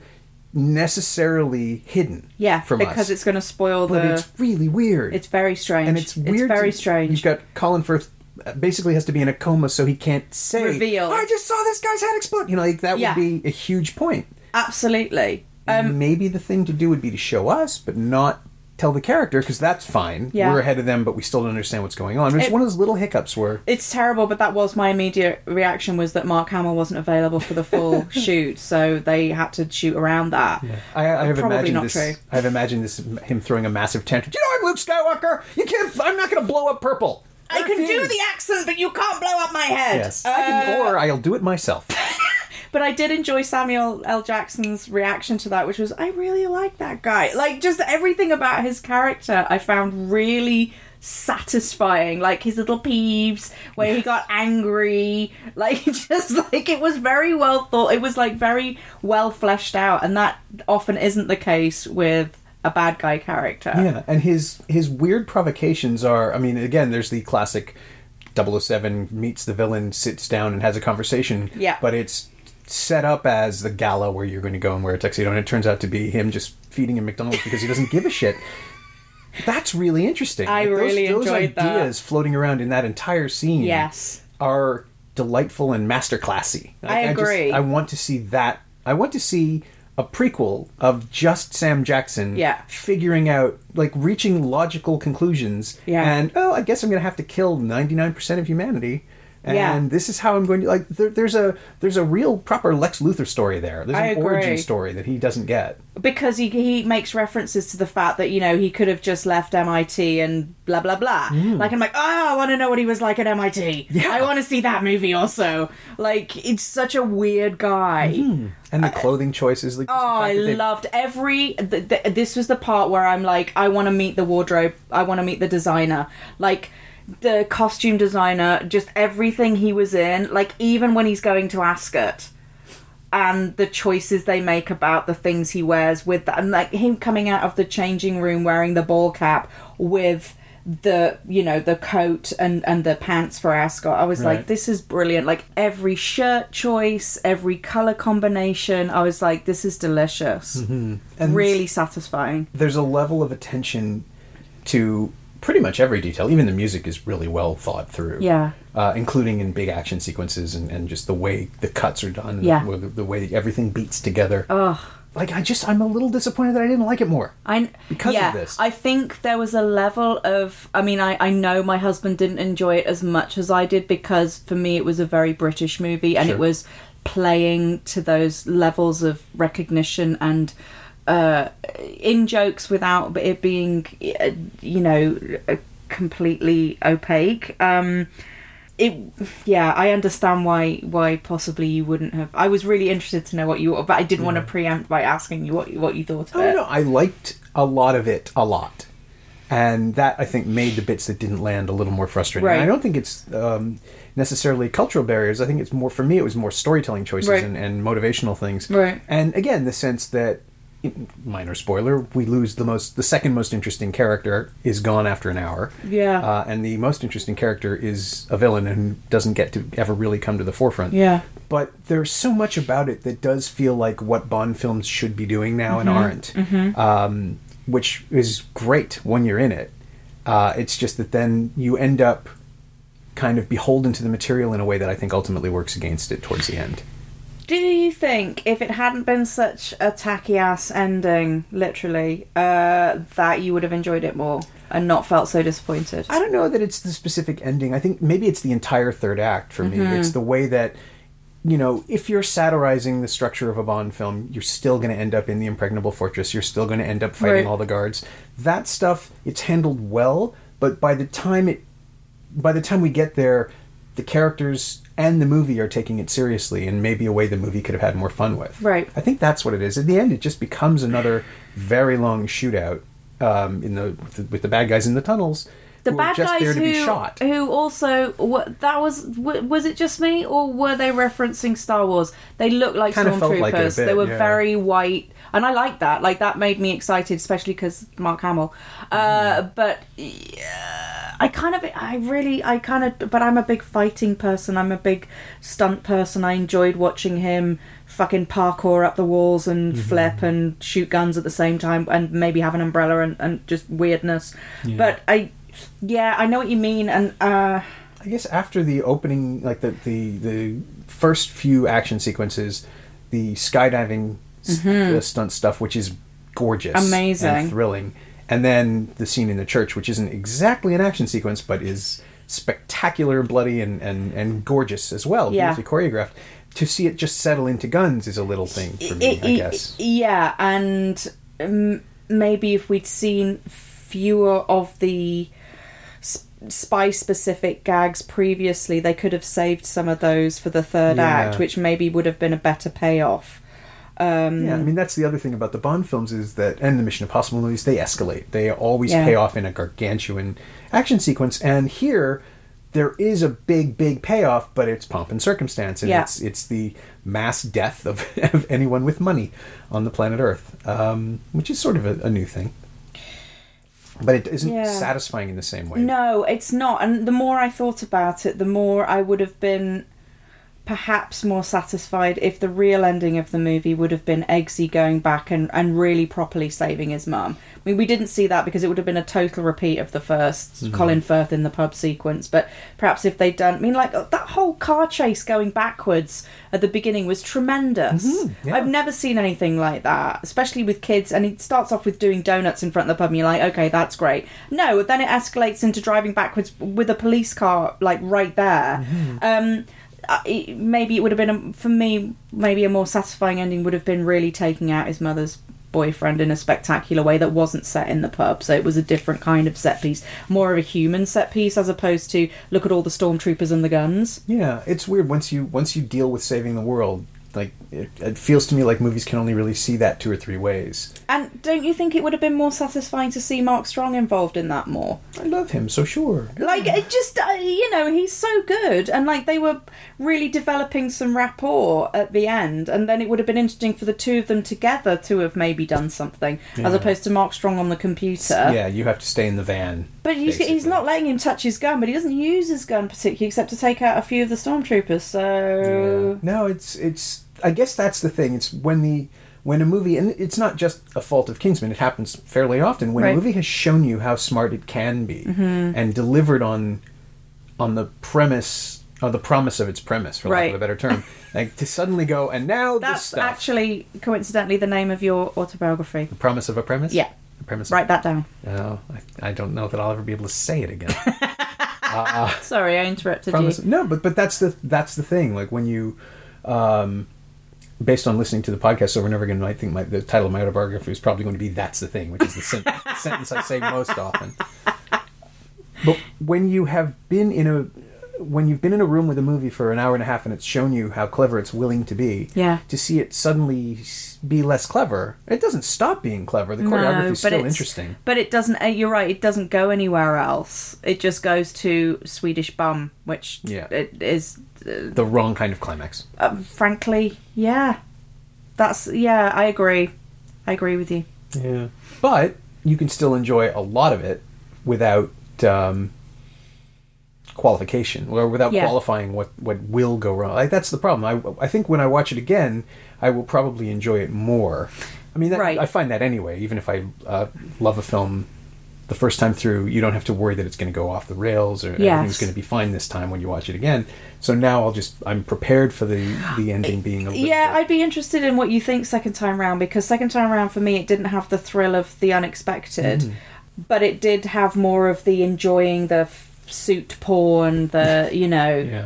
necessarily hidden yeah, from us. because it's going to spoil but the... But it's really weird. It's very strange. And it's weird. It's very to, strange. You've got Colin Firth basically has to be in a coma so he can't say, reveal. I just saw this guy's head explode. You know, like, that yeah. would be a huge point. Absolutely. Um, Maybe the thing to do would be to show us, but not tell the character, because that's fine. Yeah. We're ahead of them, but we still don't understand what's going on. It's it, one of those little hiccups where... It's terrible, but that was my immediate reaction, was that Mark Hamill wasn't available for the full shoot, so they had to shoot around that. Yeah. I, I have Probably imagined not this. true. I have imagined this him throwing a massive tantrum. You know, I'm Luke Skywalker. You can't. I'm not going to blow up purple. I can do the accent, but you can't blow up my head. Yes, uh, I can, or I'll do it myself. But I did enjoy Samuel L. Jackson's reaction to that, which was, I really like that guy. Like, just everything about his character I found really satisfying. Like, his little peeves, where he got angry. Like, just, like, it was very well thought. It was, like, very well fleshed out. And that often isn't the case with a bad guy character. Yeah, and his his weird provocations are, I mean, again, there's the classic double oh seven meets the villain, sits down and has a conversation. Yeah. But it's set up as the gala where you're going to go and wear a tuxedo, and it turns out to be him just feeding him McDonald's because he doesn't give a shit. That's really interesting. I like those, really those enjoyed that. Those ideas floating around in that entire scene yes. are delightful and masterclassy. Like, I agree. I, just, I want to see that. I want to see a prequel of just Sam Jackson yeah. figuring out, like, reaching logical conclusions. Yeah. And, oh, I guess I'm going to have to kill ninety-nine percent of humanity. And yeah. this is how I'm going to, like, there, there's a there's a real proper Lex Luthor story there. There's I an agree. origin story that he doesn't get. Because he he makes references to the fact that, you know, he could have just left M I T and blah, blah, blah. Mm. Like, I'm like, oh, I want to know what he was like at M I T. Yeah. I want to see that movie also. Like, it's such a weird guy. Mm. And the clothing choices. Like, oh, I they... loved every... Th- th- this was the part where I'm like, I want to meet the wardrobe. I want to meet the designer. Like, the costume designer, just everything he was in. Like, even when he's going to Ascot. And the choices they make about the things he wears with that. And, like, him coming out of the changing room wearing the ball cap with the, you know, the coat and, and the pants for Ascot. I was right. like, this is brilliant. Like, every shirt choice, every colour combination, I was like, this is delicious. Mm-hmm. And really satisfying. There's a level of attention to pretty much every detail. Even the music is really well thought through. Yeah. Uh, including in big action sequences and, and just the way the cuts are done. And yeah. the, the, the way everything beats together. Ugh. Like, I just, I'm a little disappointed that I didn't like it more. I, because yeah, of this. I think there was a level of, I mean, I, I know my husband didn't enjoy it as much as I did, because for me it was a very British movie, and sure. it was playing to those levels of recognition and uh, in jokes without it being, you know, completely opaque. Um, it, yeah, I understand why why possibly you wouldn't have. I was really interested to know what you, but I didn't yeah. want to preempt by asking you what what you thought of oh, it. No, I liked a lot of it a lot, and that I think made the bits that didn't land a little more frustrating. Right. And I don't think it's um, necessarily cultural barriers. I think it's more, for me, it was more storytelling choices right. and, and motivational things. Right. And again, the sense that, minor spoiler, we lose the most, the second most interesting character is gone after an hour. Yeah. Uh, and the most interesting character is a villain and doesn't get to ever really come to the forefront. Yeah. But there's so much about it that does feel like what Bond films should be doing now mm-hmm. and aren't. Mm-hmm. Um, which is great when you're in it. Uh, it's just that then you end up kind of beholden to the material in a way that I think ultimately works against it towards the end. Do you think if it hadn't been such a tacky-ass ending, literally, uh, that you would have enjoyed it more and not felt so disappointed? I don't know that it's the specific ending. I think maybe it's the entire third act for me. Mm-hmm. It's the way that, you know, if you're satirizing the structure of a Bond film, you're still going to end up in the impregnable fortress. You're still going to end up fighting right. all the guards. That stuff, it's handled well, but by the time it, by the time we get there, the characters and the movie are taking it seriously in maybe a way the movie could have had more fun with. Right. I think that's what it is. At the end, it just becomes another very long shootout um, in the with, the with the bad guys in the tunnels. The who bad are just guys there to who, be shot. who also what that was was it just me, or were they referencing Star Wars? They looked like Kind of felt stormtroopers. like it a bit, they were yeah. very white, and I liked that. Like that made me excited, especially because Mark Hamill. Uh, Mm. but yeah, I kind of, I really, I kind of. But I'm a big fighting person. I'm a big stunt person. I enjoyed watching him fucking parkour up the walls and mm-hmm. flip and shoot guns at the same time, and maybe have an umbrella and, and just weirdness. Yeah. But I. Yeah, I know what you mean, and uh... I guess after the opening, like the, the, the first few action sequences, the skydiving mm-hmm. st- stunt stuff, which is gorgeous, amazing, and thrilling, and then the scene in the church, which isn't exactly an action sequence, but is spectacular, bloody, and, and, and gorgeous as well, yeah. beautifully choreographed. To see it just settle into guns is a little thing for me, it, I guess. Yeah, and um, maybe if we'd seen fewer of the spy-specific gags previously, they could have saved some of those for the third yeah. act, which maybe would have been a better payoff. Um, yeah, I mean, that's the other thing about the Bond films is that, and the Mission Impossible movies, they escalate. They always yeah. pay off in a gargantuan action sequence, and here there is a big, big payoff, but it's pomp and circumstance, and yeah. it's it's the mass death of, of anyone with money on the planet Earth, um, which is sort of a, a new thing. But it isn't yeah. satisfying in the same way. No, it's not. And the more I thought about it, the more I would have been perhaps more satisfied if the real ending of the movie would have been Eggsy going back and, and really properly saving his mum. I mean, we didn't see that because it would have been a total repeat of the first mm-hmm. Colin Firth in the pub sequence. But perhaps if they'd done... I mean, like, that whole car chase going backwards at the beginning was tremendous. Mm-hmm. Yeah. I've never seen anything like that, especially with kids. And it starts off with doing donuts in front of the pub and you're like, okay, that's great. No, then it escalates into driving backwards with a police car, like, right there. Mm-hmm. Um... Uh, it, maybe it would have been a, for me maybe a more satisfying ending would have been really taking out his mother's boyfriend in a spectacular way that wasn't set in the pub, so it was a different kind of set piece, more of a human set piece as opposed to look at all the stormtroopers and the guns. Yeah, it's weird once you once you deal with saving the world. Like it, it feels to me like movies can only really see that two or three ways. And don't you think it would have been more satisfying to see Mark Strong involved in that more? I love him, so sure. Like, it just, uh, you know, he's so good. And, like, they were really developing some rapport at the end. And then it would have been interesting for the two of them together to have maybe done something, yeah. as opposed to Mark Strong on the computer. Yeah, you have to stay in the van. But he's, he's not letting him touch his gun, but he doesn't use his gun particularly except to take out a few of the stormtroopers, so... Yeah. No, it's it's... I guess that's the thing. It's when the when a movie, and it's not just a fault of Kingsman, it happens fairly often, when right. a movie has shown you how smart it can be mm-hmm. and delivered on on the premise, or the promise of its premise, for right. lack of a better term, like to suddenly go, and now that's this stuff. Actually, coincidentally, the name of your autobiography. The Promise of a Premise? Yeah. The premise Write of, that down. No, I, I don't know that I'll ever be able to say it again. uh, Sorry, I interrupted promise, you. No, but but that's the that's the thing. Like when you... Um, based on listening to the podcast over and over again, I think my, the title of my autobiography is probably going to be "That's the Thing," which is the, sen- the sentence I say most often. But when you have been in a, when you've been in a room with a movie for an hour and a half and it's shown you how clever it's willing to be, Yeah. to see it suddenly be less clever, it doesn't stop being clever. The choreography is but still it's- interesting. But it doesn't, uh, you're right, it doesn't go anywhere else. It just goes to Swedish Bum, which Yeah. it is, uh, The wrong kind of climax. uh, frankly, yeah. That's, yeah, I agree. I agree with you. Yeah. But you can still enjoy a lot of it without um, qualification, or without Yeah. qualifying what, what will go wrong. Like, that's the problem. I, I think when I watch it again, I will probably enjoy it more. I mean, that, Right. I find that anyway. Even if I uh, love a film the first time through, you don't have to worry that it's going to go off the rails or Yes. everything's going to be fine this time when you watch it again. So now I'll just, I'm prepared for the, the ending being a little Yeah, bit... I'd be interested in what you think second time round, because second time round for me it didn't have the thrill of the unexpected, Mm. but it did have more of the enjoying the f- suit porn, the, you know, Yeah.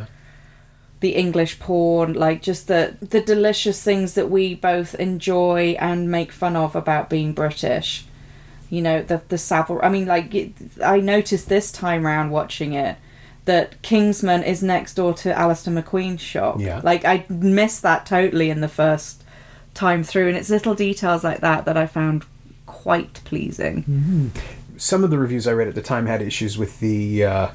the English porn, like just the the delicious things that we both enjoy and make fun of about being British. You know, the the Savile. I mean, like it, I noticed this time round watching it that Kingsman is next door to Alistair McQueen's shop. Yeah. Like I missed that totally in the first time through, and it's little details like that that I found quite pleasing. Mm-hmm. Some of the reviews I read at the time had issues with the uh,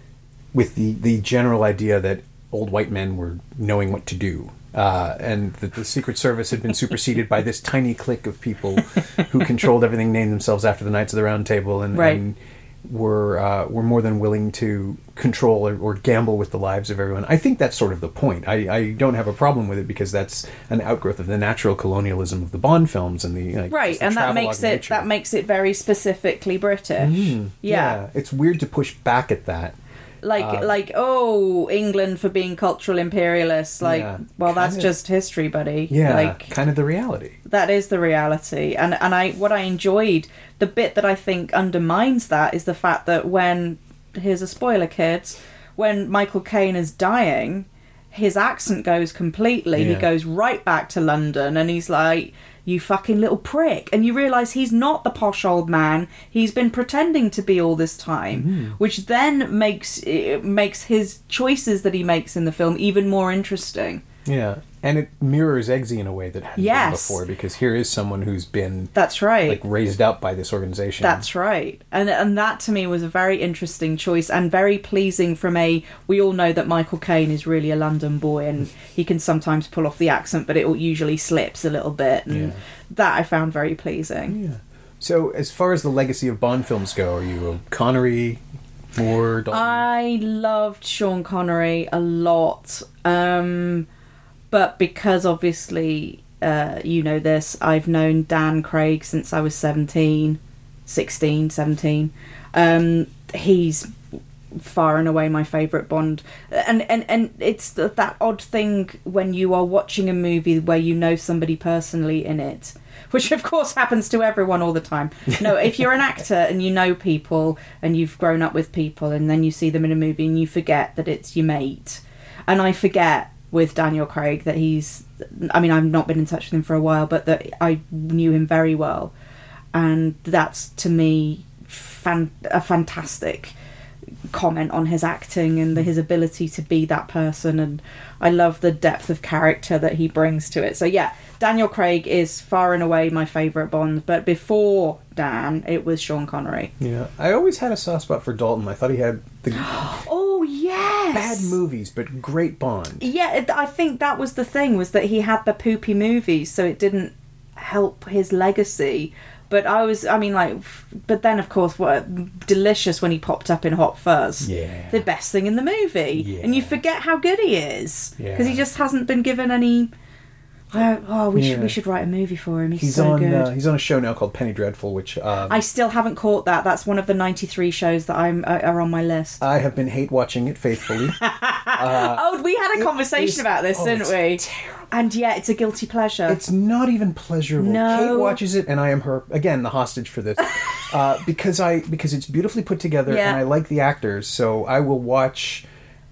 with the, the general idea that old white men were knowing what to do, uh, and that the Secret Service had been superseded by this tiny clique of people who controlled everything, named themselves after the Knights of the Round Table, and, Right. and were uh, were more than willing to control or, or gamble with the lives of everyone. I think that's sort of the point. I, I don't have a problem with it because that's an outgrowth of the natural colonialism of the Bond films and the like, Right, just the and that travelogue makes it nature. that makes it very specifically British. Mm, yeah. It's weird to push back at that. Like, Uh, like, oh, England for being cultural imperialists. Like, Yeah, well, that's kinda- just history, buddy. Yeah, Like, kind of the reality. that is the reality. And and I what I enjoyed, the bit that I think undermines that is the fact that when, here's a spoiler, kids, when Michael Caine is dying, his accent goes completely. He Yeah. goes right back to London, and he's like, you fucking little prick. And you realise he's not the posh old man. He's been pretending to be all this time, Mm-hmm. which then makes it makes his choices that he makes in the film even more interesting. Yeah, and it mirrors Eggsy in a way that hadn't Yes. been before, because here is someone who's been That's right. like raised up by this organization. That's right. And and that to me was a very interesting choice and very pleasing from a, we all know that Michael Caine is really a London boy and he can sometimes pull off the accent, but it usually slips a little bit. And Yeah. that I found very pleasing. Yeah. So, as far as the legacy of Bond films go, are you a Connery, Moore, Dalton? I loved Sean Connery a lot. Um, but because obviously, uh, you know this, I've known Dan Craig since I was seventeen, sixteen, seventeen. Um, he's far and away my favourite Bond. And, and, and it's th- that odd thing when you are watching a movie where you know somebody personally in it, which of course happens to everyone all the time. No, if you're an actor and you know people and you've grown up with people and then you see them in a movie and you forget that it's your mate. And I forget with Daniel Craig that he's, I mean, I've not been in touch with him for a while, but that I knew him very well. And that's, to me, fan- a fantastic comment on his acting and the, his ability to be that person, and I love the depth of character that he brings to it. So yeah, Daniel Craig is far and away my favourite Bond, but before Dan it was Sean Connery. Yeah, I always had a soft spot for Dalton. I thought he had the Oh yes, bad movies, but great Bond. Yeah, it- I think that was the thing, was that he had the poopy movies, so it didn't help his legacy. But I was, I mean, like, but then of course, what delicious when he popped up in Hot Fuzz. Yeah. The best thing in the movie. Yeah. And you forget how good he is. Because Yeah. he just hasn't been given any, oh, oh, we, Yeah. should, we should write a movie for him. He's, He's so on. good. Uh, he's on a show now called Penny Dreadful, which um, I still haven't caught that. That's one of the ninety-three shows that I'm uh, are on my list. I have been hate watching it faithfully. uh, oh, we had a it conversation is- about this, oh, didn't it's we? terrible. And yeah, it's a guilty pleasure. It's not even pleasurable. No. Kate watches it, and I am her again, the hostage for this, uh, because I because it's beautifully put together, Yeah. and I like the actors. So I will watch.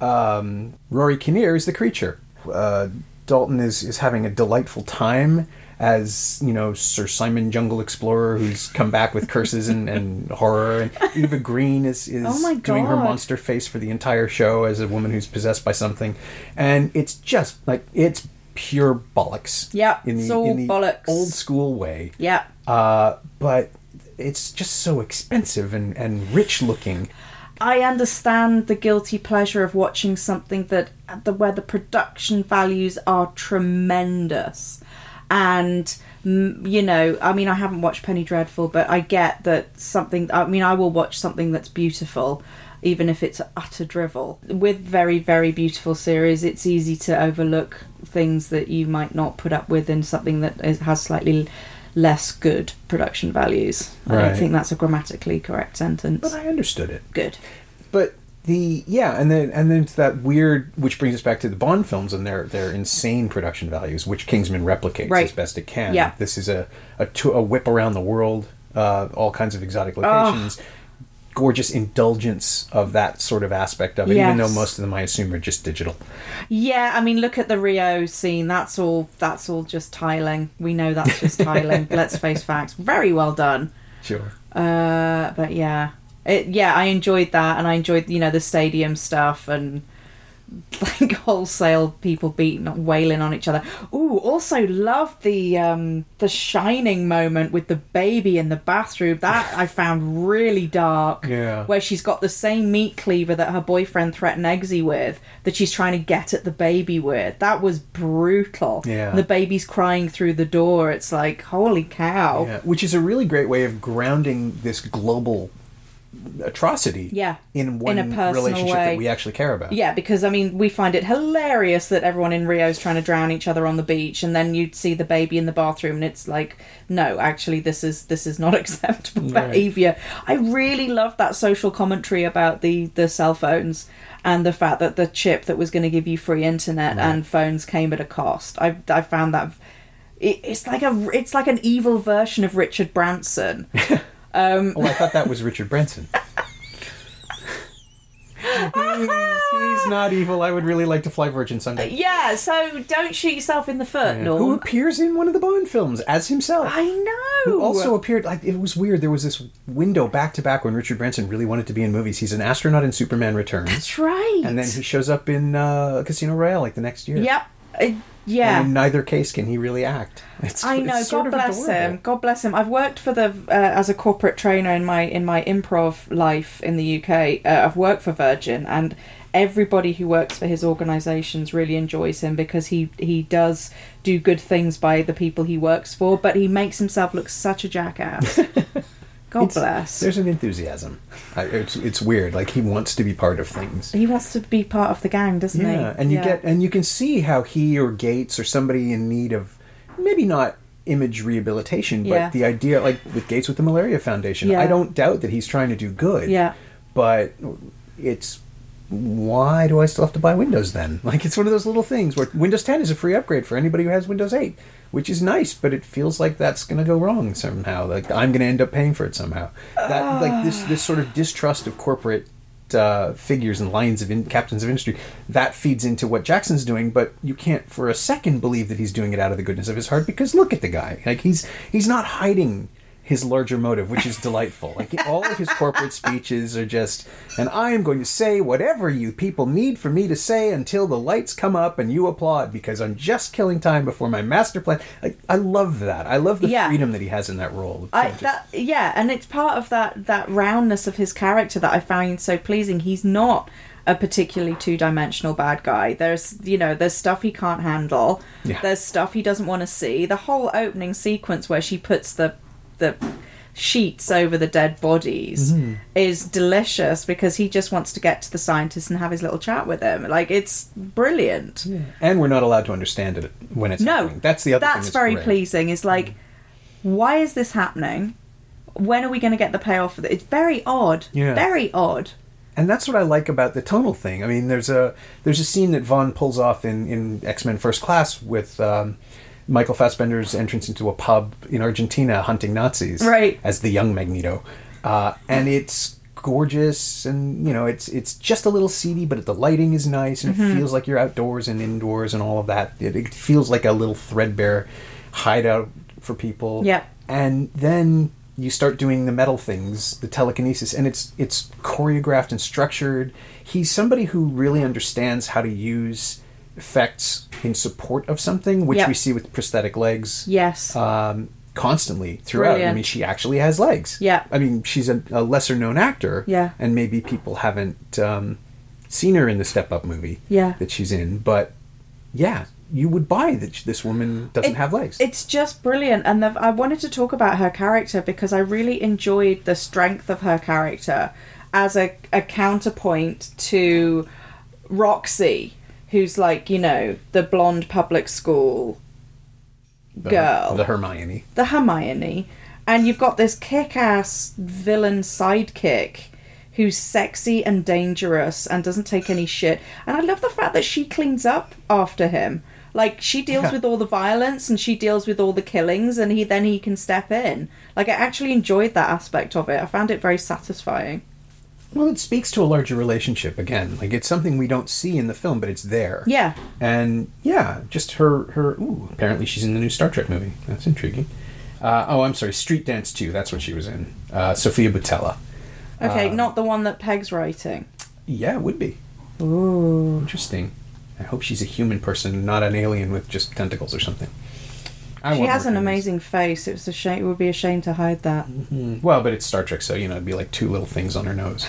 Um, Rory Kinnear is the creature. Uh, Dalton is is having a delightful time, as, you know, Sir Simon Jungle Explorer, who's come back with curses and, and horror. And Eva Green is, is oh my doing her God. monster face for the entire show as a woman who's possessed by something. And it's just, like, it's pure bollocks. Yeah, in the, it's all in the bollocks. old school way. Yeah. Uh, but it's just so expensive and, and rich looking. I understand the guilty pleasure of watching something that the where the production values are tremendous, and mm, you know, I mean, I haven't watched Penny Dreadful, but I get that something. I mean, I will watch something that's beautiful, even if it's utter drivel. With very very beautiful series, it's easy to overlook things that you might not put up with in something that is, has slightly less good production values. I Right. don't think that's a grammatically correct sentence. But I understood it. Good. But the yeah, and then and then it's that weird, which brings us back to the Bond films and their their insane production values, which Kingsman replicates Right. as best it can. Yeah. This is a a, to- a whip around the world, uh, all kinds of exotic locations. Gorgeous indulgence of that sort of aspect of it, even though Yes. most of them I assume are just digital. Yeah, I mean, look at the Rio scene. That's all. That's all just tiling. We know that's just tiling. Let's face facts. Very well done. Sure. Uh, but yeah, it. Yeah, I enjoyed that, and I enjoyed you know the stadium stuff and like wholesale people beating, wailing on each other. Ooh, also loved the um the Shining moment with the baby in the bathroom. That I found really dark. Yeah. Where she's got the same meat cleaver that her boyfriend threatened Eggsy with, that she's trying to get at the baby with. That was brutal. Yeah. And the baby's crying through the door. It's like, holy cow. Yeah. Which is a really great way of grounding this global atrocity Yeah. in one In a personal relationship way. that we actually care about. Yeah, because I mean, we find it hilarious that everyone in Rio is trying to drown each other on the beach, and then you'd see the baby in the bathroom, and it's like, no, actually, this is this is not acceptable Right. behaviour. I really loved that social commentary about the the cell phones and the fact that the chip that was going to give you free internet Right. and phones came at a cost. I I found that it, it's like a it's like an evil version of Richard Branson. Um, Oh, I thought that was Richard Branson. he's, he's not evil. I would really like to fly Virgin someday. yeah, so don't shoot yourself in the foot, Yeah. Norm. Who appears in one of the Bond films as himself. I know. Who also appeared, like, it was weird. There was this window back to back when Richard Branson really wanted to be in movies. He's an astronaut in Superman Returns. That's right. And then he shows up in uh, Casino Royale, like, the next year. Yep. Uh, yeah. And in neither case can he really act. It's, I know. it's sort God of bless adorable. him. God bless him. I've worked for the uh, as a corporate trainer in my in my improv life in the U K. Uh, I've worked for Virgin, and everybody who works for his organisations really enjoys him because he he does do good things by the people he works for, but he makes himself look such a jackass. God It's- bless. There's an enthusiasm. I, it's it's weird. Like, he wants to be part of things. He wants to be part of the gang, doesn't he? Yeah, and you get and you can see how he or Gates or somebody in need of maybe not image rehabilitation, but Yeah. the idea, like with Gates with the Malaria Foundation, Yeah. I don't doubt that he's trying to do good. Yeah. But it's, why do I still have to buy Windows then? Like, it's one of those little things where Windows ten is a free upgrade for anybody who has Windows eight, which is nice, but it feels like that's going to go wrong somehow. Like, I'm going to end up paying for it somehow. That like this this sort of distrust of corporate uh, figures and lines of in, captains of industry, that feeds into what Jackson's doing, but you can't for a second believe that he's doing it out of the goodness of his heart, because look at the guy. Like, he's he's not hiding his larger motive, which is delightful. Like, all of his corporate speeches are just, and I am going to say whatever you people need for me to say until the lights come up and you applaud, because I'm just killing time before my master plan. I, I love that. I love the Yeah. freedom that he has in that role. I, Just- that yeah, and it's part of that that roundness of his character that I find so pleasing. He's not a particularly two-dimensional bad guy. There's you know there's stuff he can't handle. Yeah. There's stuff he doesn't want to see. The whole opening sequence where she puts the the sheets over the dead bodies Mm-hmm. is delicious because he just wants to get to the scientist and have his little chat with him. Like, it's brilliant. and we're not allowed to understand it when it's No, happening. That's the other thing that's that's very rare. pleasing. Is like, why is this happening? When are we going to get the payoff for it? It's very odd. Yeah. Very odd. And that's what I like about the tonal thing. I mean, there's a there's a scene that Vaughn pulls off in, in X-Men First Class with um, Michael Fassbender's entrance into a pub in Argentina hunting Nazis, Right. as the young Magneto, uh, and it's gorgeous, and you know, it's it's just a little seedy, but the lighting is nice, and Mm-hmm. it feels like you're outdoors and indoors and all of that. It, it feels like a little threadbare hideout for people. Yeah. And then you start doing the metal things, the telekinesis, and it's it's choreographed and structured. He's somebody who really understands how to use effects in support of something, which Yep. we see with prosthetic legs. Yes. Um, constantly throughout. Brilliant. I mean, she actually has legs. Yeah. I mean, she's a, a lesser known actor. Yeah. And maybe people haven't um, seen her in the Step Up movie Yeah. that she's in, but yeah, you would buy that sh- this woman doesn't It- have legs. It's just brilliant, and the, I wanted to talk about her character because I really enjoyed the strength of her character as a, a counterpoint to Roxy, who's like, you know, the blonde public school The- girl. The Hermione. the Hermione, and you've got this kick-ass villain sidekick who's sexy and dangerous and doesn't take any shit. And I love the fact that she cleans up after him. Like, she deals Yeah. with all the violence and she deals with all the killings, and he then he can step in. Like, I actually enjoyed that aspect of it. I found it very satisfying. Well, it speaks to a larger relationship again. Like, it's something we don't see in the film, but it's there. Yeah. And yeah, just her, her, ooh, apparently she's in the new Star Trek movie. That's intriguing. Uh, oh, I'm sorry, Street Dance two, that's what she was in. Uh, Sophia Boutella. Okay, Uh, not the one that Peg's writing. Yeah, it would be. Ooh. Interesting. I hope she's a human person, not an alien with just tentacles or something. I She want has more an humans. amazing face. It was a shame. It would be a shame to hide that. Mm, well, but it's Star Trek, so, you know, it'd be like two little things on her nose.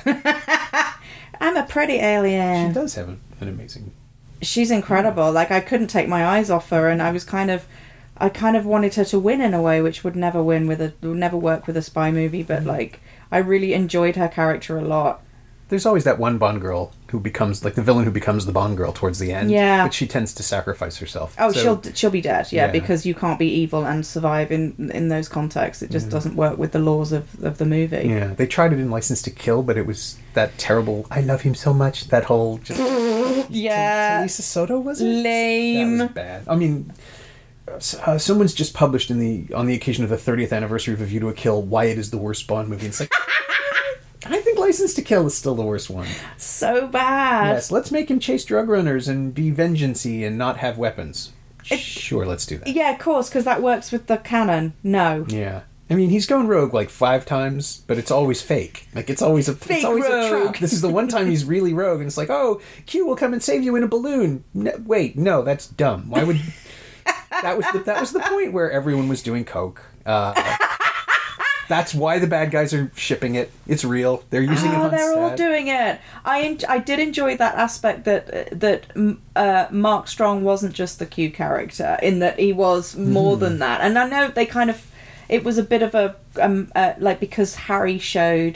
I'm a pretty alien. She does have an, an amazing... She's incredible. Like, I couldn't take my eyes off her, and I was kind of, I kind of wanted her to win in a way, which would never win with a, would never work with a spy movie. But like, I really enjoyed her character a lot. There's always that one Bond girl who becomes, like, the villain who becomes the Bond girl towards the end. Yeah. But she tends to sacrifice herself. Oh, So- she'll she'll be dead. Yeah, Yeah. because you can't be evil and survive in in those contexts. It just doesn't work with the laws of of the movie. Yeah, they tried it in License to Kill, but it was that terrible, I love him so much, that whole... Just, Yeah. Talisa Soto, was it? Lame. That was bad. I mean, uh, someone's just published in the on the occasion of the thirtieth anniversary of A View to a Kill why it is the worst Bond movie. It's like, I think License to Kill is still the worst one. So bad. Yes, let's make him chase drug runners and be vengeancey and not have weapons. Sure, let's do that. Yeah, of course, because that works with the canon. No. Yeah. I mean, he's gone rogue like five times, but it's always fake. Like, it's always a Fake it's always a rogue. trap. This is the one time he's really rogue, and it's like, oh, Q will come and save you in a balloon. No, wait, no, that's dumb. Why would that was the, that was the point where everyone was doing coke. Uh, that's why the bad guys are shipping it. It's real. They're using it Oh, on they're all set. doing it. I en- I did enjoy that aspect that that uh, Mark Strong wasn't just the Q character, in that he was more than that. And I know they kind of, it was a bit of a um uh, like, because Harry showed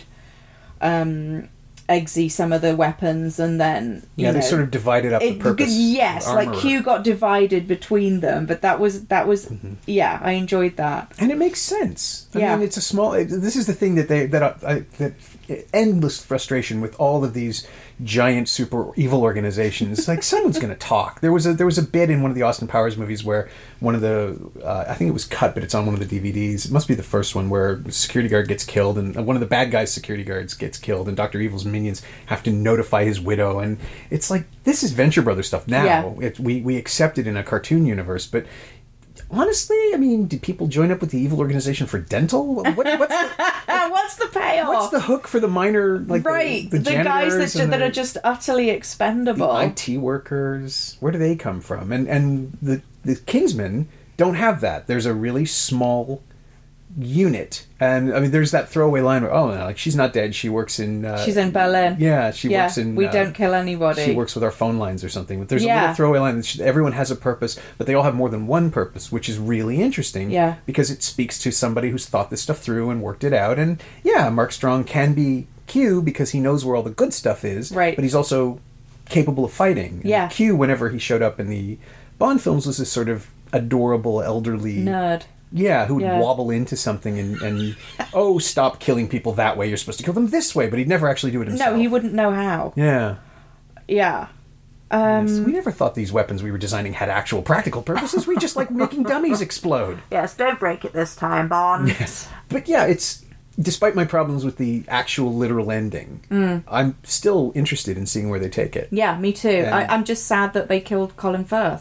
um Eggsy some of the weapons, and then you Yeah, they know, sort of divided up the it- purpose. yes, like armor. Q got divided between them, but that was that was Mm-hmm. yeah, I enjoyed that. And it makes sense. I Yeah. mean, it's a small. It, this is the thing that they that I, I, that endless frustration with all of these giant super evil organizations. Like, someone's going to talk. There was a there was a bit in one of the Austin Powers movies where one of the uh, I think it was cut, but it's on one of the D V Ds. It must be the first one where the security guard gets killed, and one of the bad guys' security guards gets killed, and Doctor Evil's minions have to notify his widow. And it's like, this is Venture Brothers stuff now. Yeah. It, we we accept it in a cartoon universe, but. Honestly, I mean, do people join up with the evil organization for dental? What, what's, the, Ah, what's the payoff? what's the hook for the minor, like right, the, the, the, guys that, janitors ju- and that the- are just utterly expendable. the I T workers? Where do they come from? And and the the Kingsmen don't have that. There's a really small unit, and I mean, there's that throwaway line where, oh, no, like, she's not dead. She works in. Uh, She's in Berlin. Yeah, she yeah, works in. we uh, don't kill anybody. She works with our phone lines or something. But there's a Yeah. little throwaway line that she, everyone has a purpose, but they all have more than one purpose, which is really interesting. Yeah. Because it speaks to somebody who's thought this stuff through and worked it out. And yeah, Mark Strong can be Q because he knows where all the good stuff is. Right. But he's also capable of fighting. And Yeah. Q, whenever he showed up in the Bond films, was this sort of adorable elderly. Nerd. Yeah, who would Yeah. wobble into something and, and oh, stop killing people that way. You're supposed to kill them this way, but he'd never actually do it himself. No, he wouldn't know how. Yeah. Yeah. Um, Yes. We never thought these weapons we were designing had actual practical purposes. We just like making dummies explode. Yes, don't break it this time, Bond. Yes. But yeah, it's despite my problems with the actual literal ending, Mm. I'm still interested in seeing where they take it. Yeah, me too. And- I, I'm just sad that they killed Colin Firth.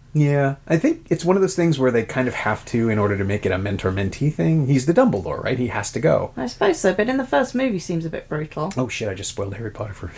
Yeah, I think it's one of those things where they kind of have to in order to make it a mentor-mentee thing. He's the Dumbledore, right? He has to go. I suppose so, but in the first movie seems a bit brutal. Oh shit, I just spoiled Harry Potter for...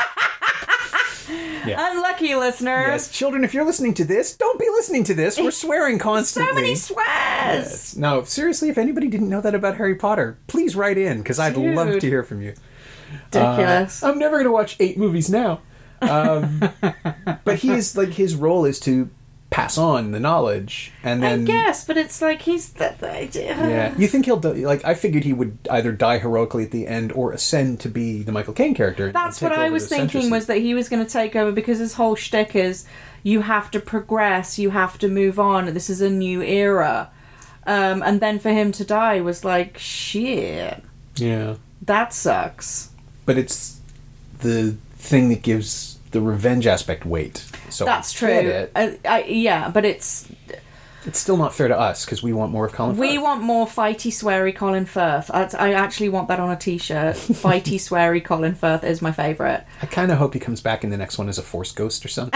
yeah. Unlucky listeners. Yes, children, if you're listening to this, don't be listening to this. We're swearing constantly. So many swears! Yes. No, seriously, if anybody didn't know that about Harry Potter, please write in, because I'd Dude. love to hear from you. Ridiculous. Uh, I'm never going to watch eight movies now. Um, but he is, like, his role is to pass on the knowledge, and then... I guess, but it's like he's... The, the, yeah. You think he'll... Die, like, I figured he would either die heroically at the end or ascend to be the Michael Caine character. And, That's and what take I over was the thinking, censorship. was that he was going to take over, because his whole shtick is you have to progress, you have to move on, this is a new era. Um, and then for him to die was like, shit. Yeah. That sucks. But it's the thing that gives the revenge aspect weight. So That's I true. get it. Uh, I, yeah, but it's... It's still not fair to us, because we want more of Colin Firth. We want more fighty, sweary Colin Firth. I, I actually want that on a t-shirt. Fighty, sweary Colin Firth is my favourite. I kind of hope he comes back in the next one as a Force ghost or something.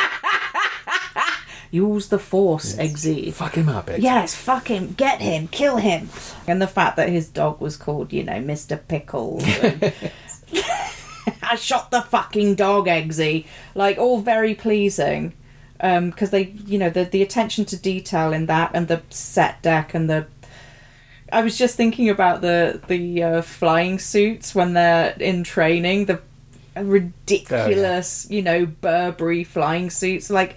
Use the Force, Yes. Eggsy. Fuck him up, Eggsy. Yes, fuck him, get him, kill him. And the fact that his dog was called, you know, Mister Pickles. And I shot the fucking dog, Eggsy. Like, all very pleasing. Because um, they, you know, the, the attention to detail in that, and the set deck, and the... I was just thinking about the, the uh, flying suits when they're in training. The ridiculous, oh, yeah. you know, Burberry flying suits. Like...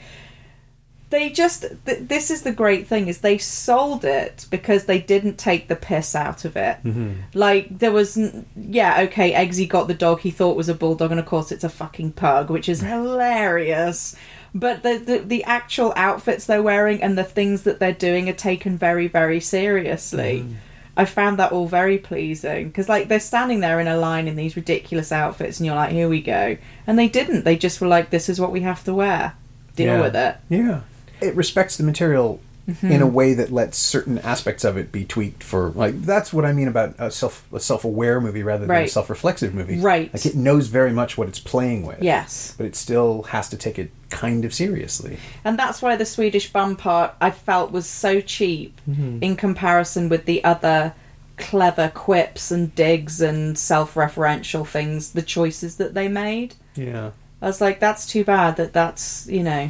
They just, th- this is the great thing, is they sold it because they didn't take the piss out of it. Mm-hmm. Like, there was, yeah, okay, Eggsy got the dog he thought was a bulldog, and of course it's a fucking pug, which is hilarious. But the, the, the actual outfits they're wearing and the things that they're doing are taken very, very seriously. Mm. I found that all very pleasing. Because, like, they're standing there in a line in these ridiculous outfits, and you're like, here we go. And they didn't. They just were like, this is what we have to wear. Deal yeah. with it. Yeah. It respects the material mm-hmm. in a way that lets certain aspects of it be tweaked for, like, that's what I mean about a self a self-aware movie rather than right. a self-reflexive movie. Right. Like, it knows very much what it's playing with. Yes. But it still has to take it kind of seriously. And that's why the Swedish bum part, I felt, was so cheap mm-hmm. in comparison with the other clever quips and digs and self-referential things, the choices that they made. Yeah. I was like, that's too bad that that's, you know...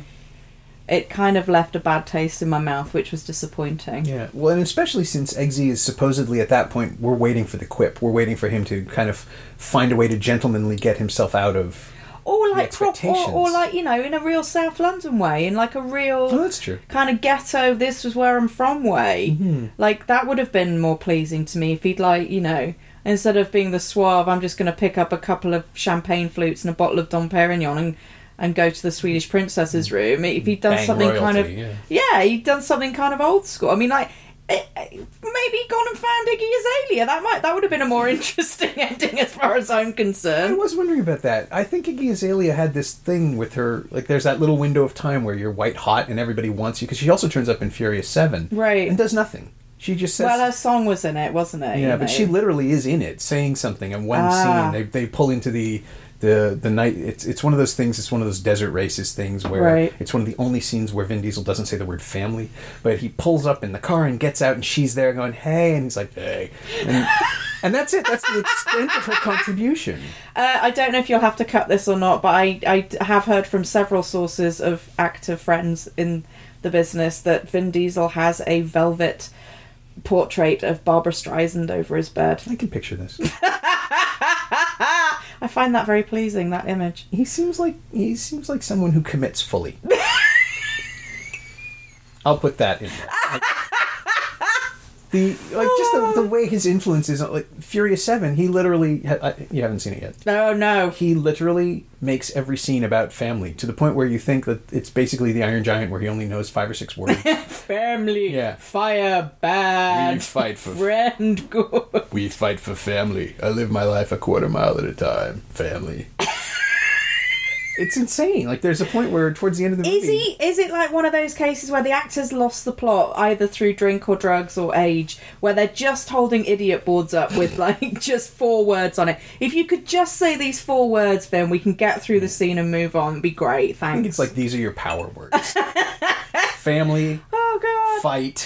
It kind of left a bad taste in my mouth, which was disappointing. Yeah, well, and especially since Eggsy is supposedly at that point, we're waiting for the quip. We're waiting for him to kind of find a way to gentlemanly get himself out of or the like prop, expectations. or, or like, you know, in a real South London way, in like a real oh, that's true. kind of ghetto, this was where I'm from way. Mm-hmm. Like, that would have been more pleasing to me if he'd, like, you know, instead of being the suave, I'm just going to pick up a couple of champagne flutes and a bottle of Dom Perignon and and go to the Swedish princess's room. If he'd done Bang something royalty, kind of... Yeah. yeah, he'd done something kind of old school. I mean, like, it, it, maybe he'd gone and found Iggy Azalea. That might that would have been a more interesting ending as far as I'm I concerned. was wondering about that. I think Iggy Azalea had this thing with her, like, there's that little window of time where you're white hot and everybody wants you, because she also turns up in Furious seven. Right. And does nothing. She just says... Well, her song was in it, wasn't it? Yeah, you but know? she literally is in it, saying something. And one Ah. scene, they they pull into the... The the night it's it's one of those things. It's one of those desert races things where right. it's one of the only scenes where Vin Diesel doesn't say the word family, but he pulls up in the car and gets out, and she's there going hey, and he's like hey, and, and that's it. That's the extent of her contribution. Uh, I don't know if you'll have to cut this or not, but I I have heard from several sources of actor friends in the business that Vin Diesel has a velvet portrait of Barbara Streisand over his bed. I can picture this. I find that very pleasing, that image. He seems like he seems like someone who commits fully. I'll put that in there. Like, the like just the, the way his influence is, like Furious seven, he literally ha- I, you haven't seen it yet. Oh no. He literally makes every scene about family to the point where you think that it's basically the Iron Giant where he only knows five or six words. Family, Yeah. fire, bad, We fight for friend, good. We fight for family. I live my life a quarter mile at a time. Family. It's insane. Like, there's a point where towards the end of the movie... Is he? Is it like one of those cases where the actors lost the plot either through drink or drugs or age, where they're just holding idiot boards up with like just four words on it? If you could just say these four words, then we can get through the scene and move on. It'd be great. Thanks. I think it's like, these are your power words. family, Oh God. fight,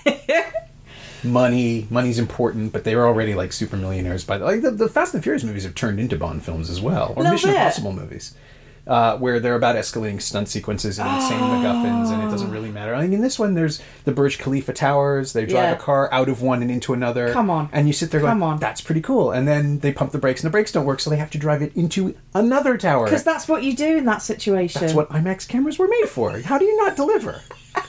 money. Money's important, but they were already like super millionaires by the like the, the Fast and Furious movies have turned into Bond films as well, or Little Mission bit. Impossible movies. Uh, where they're about escalating stunt sequences and insane Oh. MacGuffins, and it doesn't really matter. I mean, in this one, there's the Burj Khalifa towers. They drive Yeah. a car out of one and into another. Come on. And you sit there Come going, on. that's pretty cool. And then they pump the brakes, and the brakes don't work, so they have to drive it into another tower. Because that's what you do in that situation. That's what IMAX cameras were made for. How do you not deliver?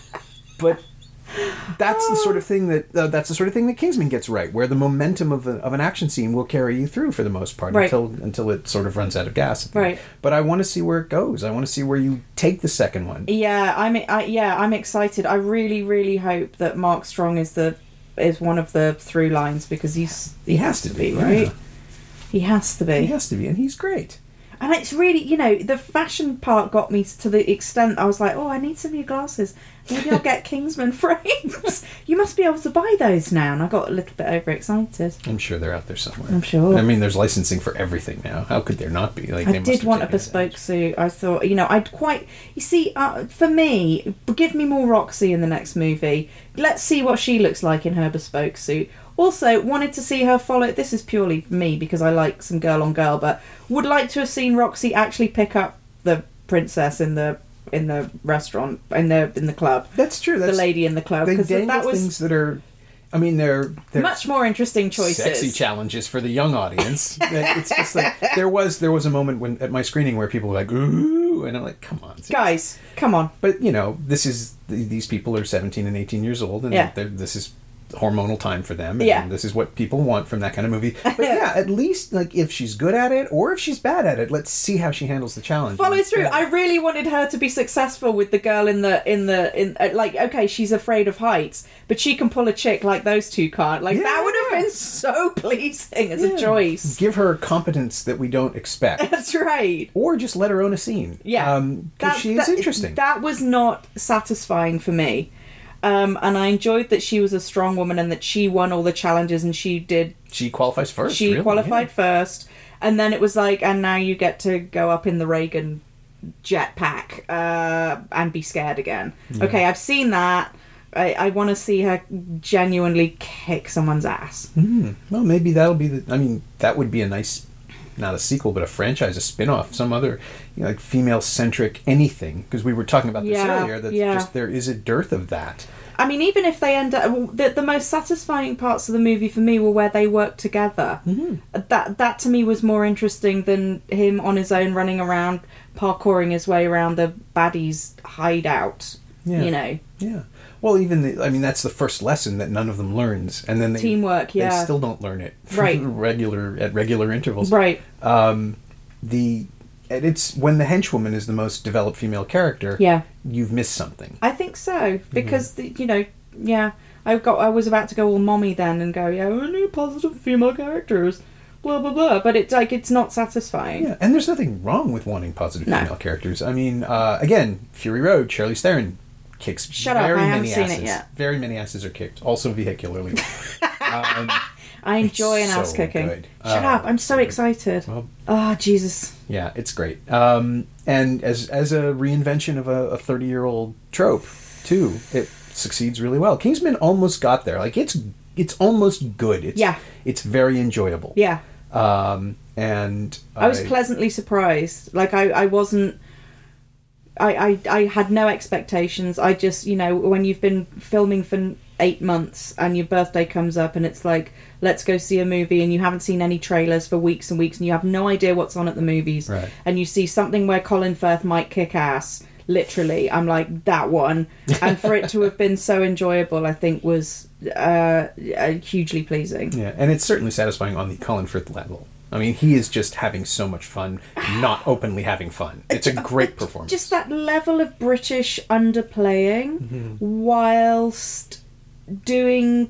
But that's the sort of thing that uh, that's the sort of thing that Kingsman gets right, where the momentum of, a, of an action scene will carry you through for the most part Right. until until it sort of runs out of gas. Right. But I want to see where it goes. I want to see where you take the second one. Yeah, I'm. I, yeah, I'm excited. I really, really hope that Mark Strong is the is one of the through lines because he's He has to be, right. yeah. He has to be. He has to be, and he's great. And it's really, you know, the fashion part got me to the extent I was like, oh, I need some new glasses. Maybe I'll get Kingsman frames. You must be able to buy those now. And I got a little bit overexcited. I'm sure they're out there somewhere. I'm sure. I mean, there's licensing for everything now. How could there not be? Like, they I must did have want a taken bespoke advantage. suit. I thought, you know, I'd quite... You see, uh, for me, give me more Roxy in the next movie. Let's see what she looks like in her bespoke suit. Also, wanted to see her follow... This is purely for me because I like some girl on girl, but would like to have seen Roxy actually pick up the princess in the in the restaurant, in the in the club. That's true. That's, the lady in the club. They Because dangle that was things that are... I mean, they're... they're much more interesting choices. sexy challenges for the young audience. It's just like there was there was a moment when at my screening where people were like ooh, and I'm like, come on, Guys, come on. But you know, this is these people are seventeen and eighteen years old, and Yeah. they're this is hormonal time for them, and Yeah. this is what people want from that kind of movie. But yeah, at least like if she's good at it or if she's bad at it, let's see how she handles the challenge. Follow through. Yeah. I really wanted her to be successful with the girl in the in the in uh, like okay, she's afraid of heights, but she can pull a chick like those two can't. Like Yeah. that would have been so pleasing as Yeah. a choice. Give her competence that we don't expect. That's right. Or just let her own a scene. Yeah, Um, 'cause That- she is that- interesting. That was not satisfying for me. Um, and I enjoyed that she was a strong woman and that she won all the challenges and she did. she qualifies first. She really, qualified yeah. first, and then it was like, and now you get to go up in the Reagan jetpack uh, and be scared again. Okay, I've seen that. I, I want to see her genuinely kick someone's ass. Hmm. Well, maybe that'll be the. I mean, that would be a nice, not a sequel, but a franchise, a spin-off, some other, you know, like female-centric anything. Because we were talking about this Yeah, earlier. That yeah. just there is a dearth of that. I mean, even if they end up, the, the most satisfying parts of the movie for me were where they worked together. Mm-hmm. That that to me was more interesting than him on his own running around, parkouring his way around the baddies' hideout. Yeah. You know, Yeah. Well, even the, I mean, that's the first lesson that none of them learns, and then they, Teamwork, They yeah. still don't learn it Right. regular at regular intervals. right? Um, the and it's when the henchwoman is the most developed female character. Yeah. You've missed something. I think so because the, you know, yeah. I got. I was about to go all mommy then and go, yeah, only positive female characters, blah blah blah. But it's like it's not satisfying. Yeah, and there's nothing wrong with wanting positive No. female characters. I mean, uh, again, Fury Road, Charlize Theron kicks Shut up, very I haven't many seen it asses. yet. Very many asses are kicked, also vehicularly. um, I enjoy an so ass kicking. good. Shut Uh, up! I'm so excited. well, Oh Jesus! yeah, it's great. Um, and as as a reinvention of a thirty year old trope, too, it succeeds really well. Kingsman almost got there. Like it's it's almost good. It's, Yeah. it's very enjoyable. Yeah, Um, and I was pleasantly surprised. Like I, I wasn't. I, I, I had no expectations. I just, you know, when you've been filming for eight months and your birthday comes up and it's like, let's go see a movie, and you haven't seen any trailers for weeks and weeks and you have no idea what's on at the movies. Right. And you see something where Colin Firth might kick ass, literally, I'm like, that one. And for it to have been so enjoyable, I think was uh, uh, hugely pleasing. Yeah, and it's certainly satisfying on the Colin Firth level. I mean, he is just having so much fun, not openly having fun. It's a great performance. Just that level of British underplaying Mm-hmm. whilst doing.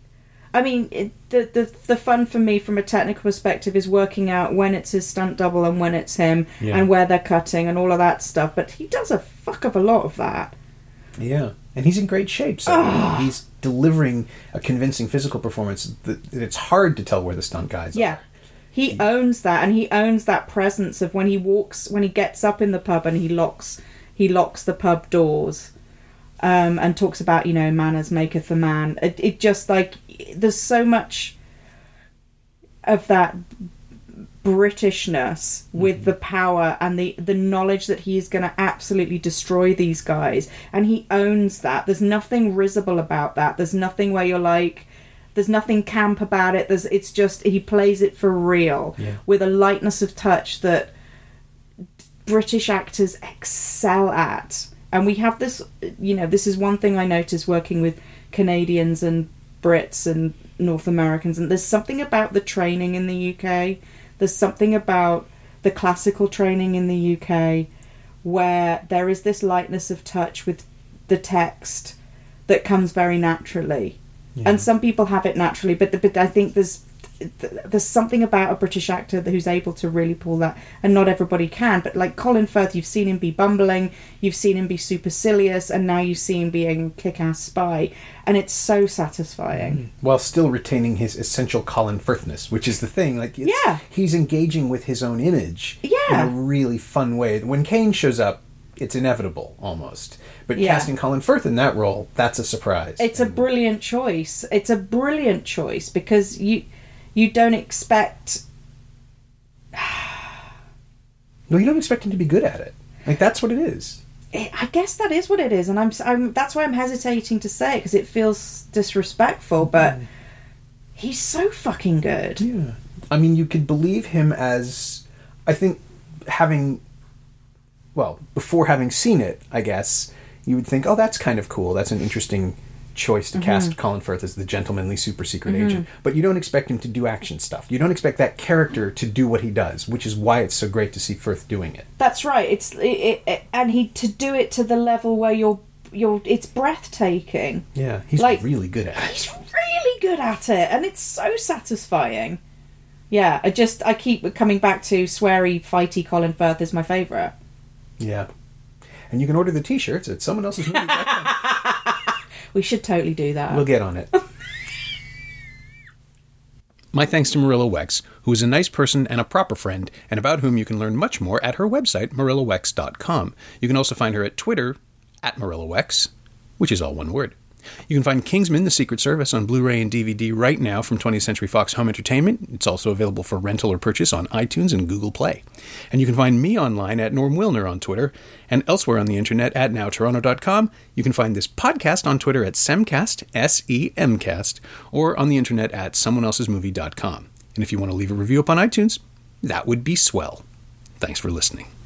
I mean, it, the, the the fun for me from a technical perspective is working out when it's his stunt double and when it's him, Yeah. and where they're cutting and all of that stuff. But he does a fuck of a lot of that. Yeah, and he's in great shape, so he's delivering a convincing physical performance that, that it's hard to tell where the stunt guys Yeah. are. He owns that, and he owns that presence of when he walks, when he gets up in the pub and he locks, he locks the pub doors. um, and talks about, you know, manners maketh a man. It, it just, like, there's so much of that Britishness with mm-hmm. the power and the, the knowledge that he is going to absolutely destroy these guys. And he owns that. There's nothing risible about that. There's nothing where you're like... There's nothing camp about it. There's, it's just, he plays it for real yeah. with a lightness of touch that British actors excel at. And we have this, you know, this is one thing I noticed working with Canadians and Brits and North Americans. And there's something about the training in the U K. There's something about the classical training in the U K where there is this lightness of touch with the text that comes very naturally. Yeah. And some people have it naturally, but but I think there's there's something about a British actor who's able to really pull that, and not everybody can. But like Colin Firth, you've seen him be bumbling, you've seen him be supercilious, and now you see him being a kick-ass spy, and it's so satisfying. Mm. While still retaining his essential Colin Firthness, which is the thing. Like, it's, yeah, he's engaging with his own image yeah. in a really fun way. When Kane shows up, it's inevitable, almost. But yeah. casting Colin Firth in that role, that's a surprise. It's and... a brilliant choice. It's a brilliant choice, because you you don't expect... No, you don't expect him to be good at it. Like, that's what it is. It, I guess that is what it is, and I'm, I'm that's why I'm hesitating to say it, because it feels disrespectful, but mm. he's so fucking good. Yeah. I mean, you could believe him as... I think having... Well, before having seen it, I guess, you would think, oh, that's kind of cool. That's an interesting choice to mm-hmm. cast Colin Firth as the gentlemanly super secret mm-hmm. agent. But you don't expect him to do action stuff. You don't expect that character to do what he does, which is why it's so great to see Firth doing it. That's right. It's it, it, it, and he to do it to the level where you're you're it's breathtaking. Yeah, he's like, really good at it. He's really good at it, and it's so satisfying. Yeah, I just I keep coming back to sweary, fighty Colin Firth is my favourite. Yeah. And you can order the t-shirts at someone else's movie dot com. We should totally do that. We'll get on it. My thanks to Marilla Wex, who is a nice person and a proper friend, and about whom you can learn much more at her website, marilla wex dot com. You can also find her at Twitter, at Marilla Wex, which is all one word. You can find Kingsman: The Secret Service on Blu-ray and D V D right now from twentieth Century Fox Home Entertainment. It's also available for rental or purchase on iTunes and Google Play. And you can find me online at Norm Wilner on Twitter, and elsewhere on the internet at now toronto dot com. You can find this podcast on Twitter at Semcast, S E M cast, or on the internet at someone else's movie dot com. And if you want to leave a review up on iTunes, that would be swell. Thanks for listening.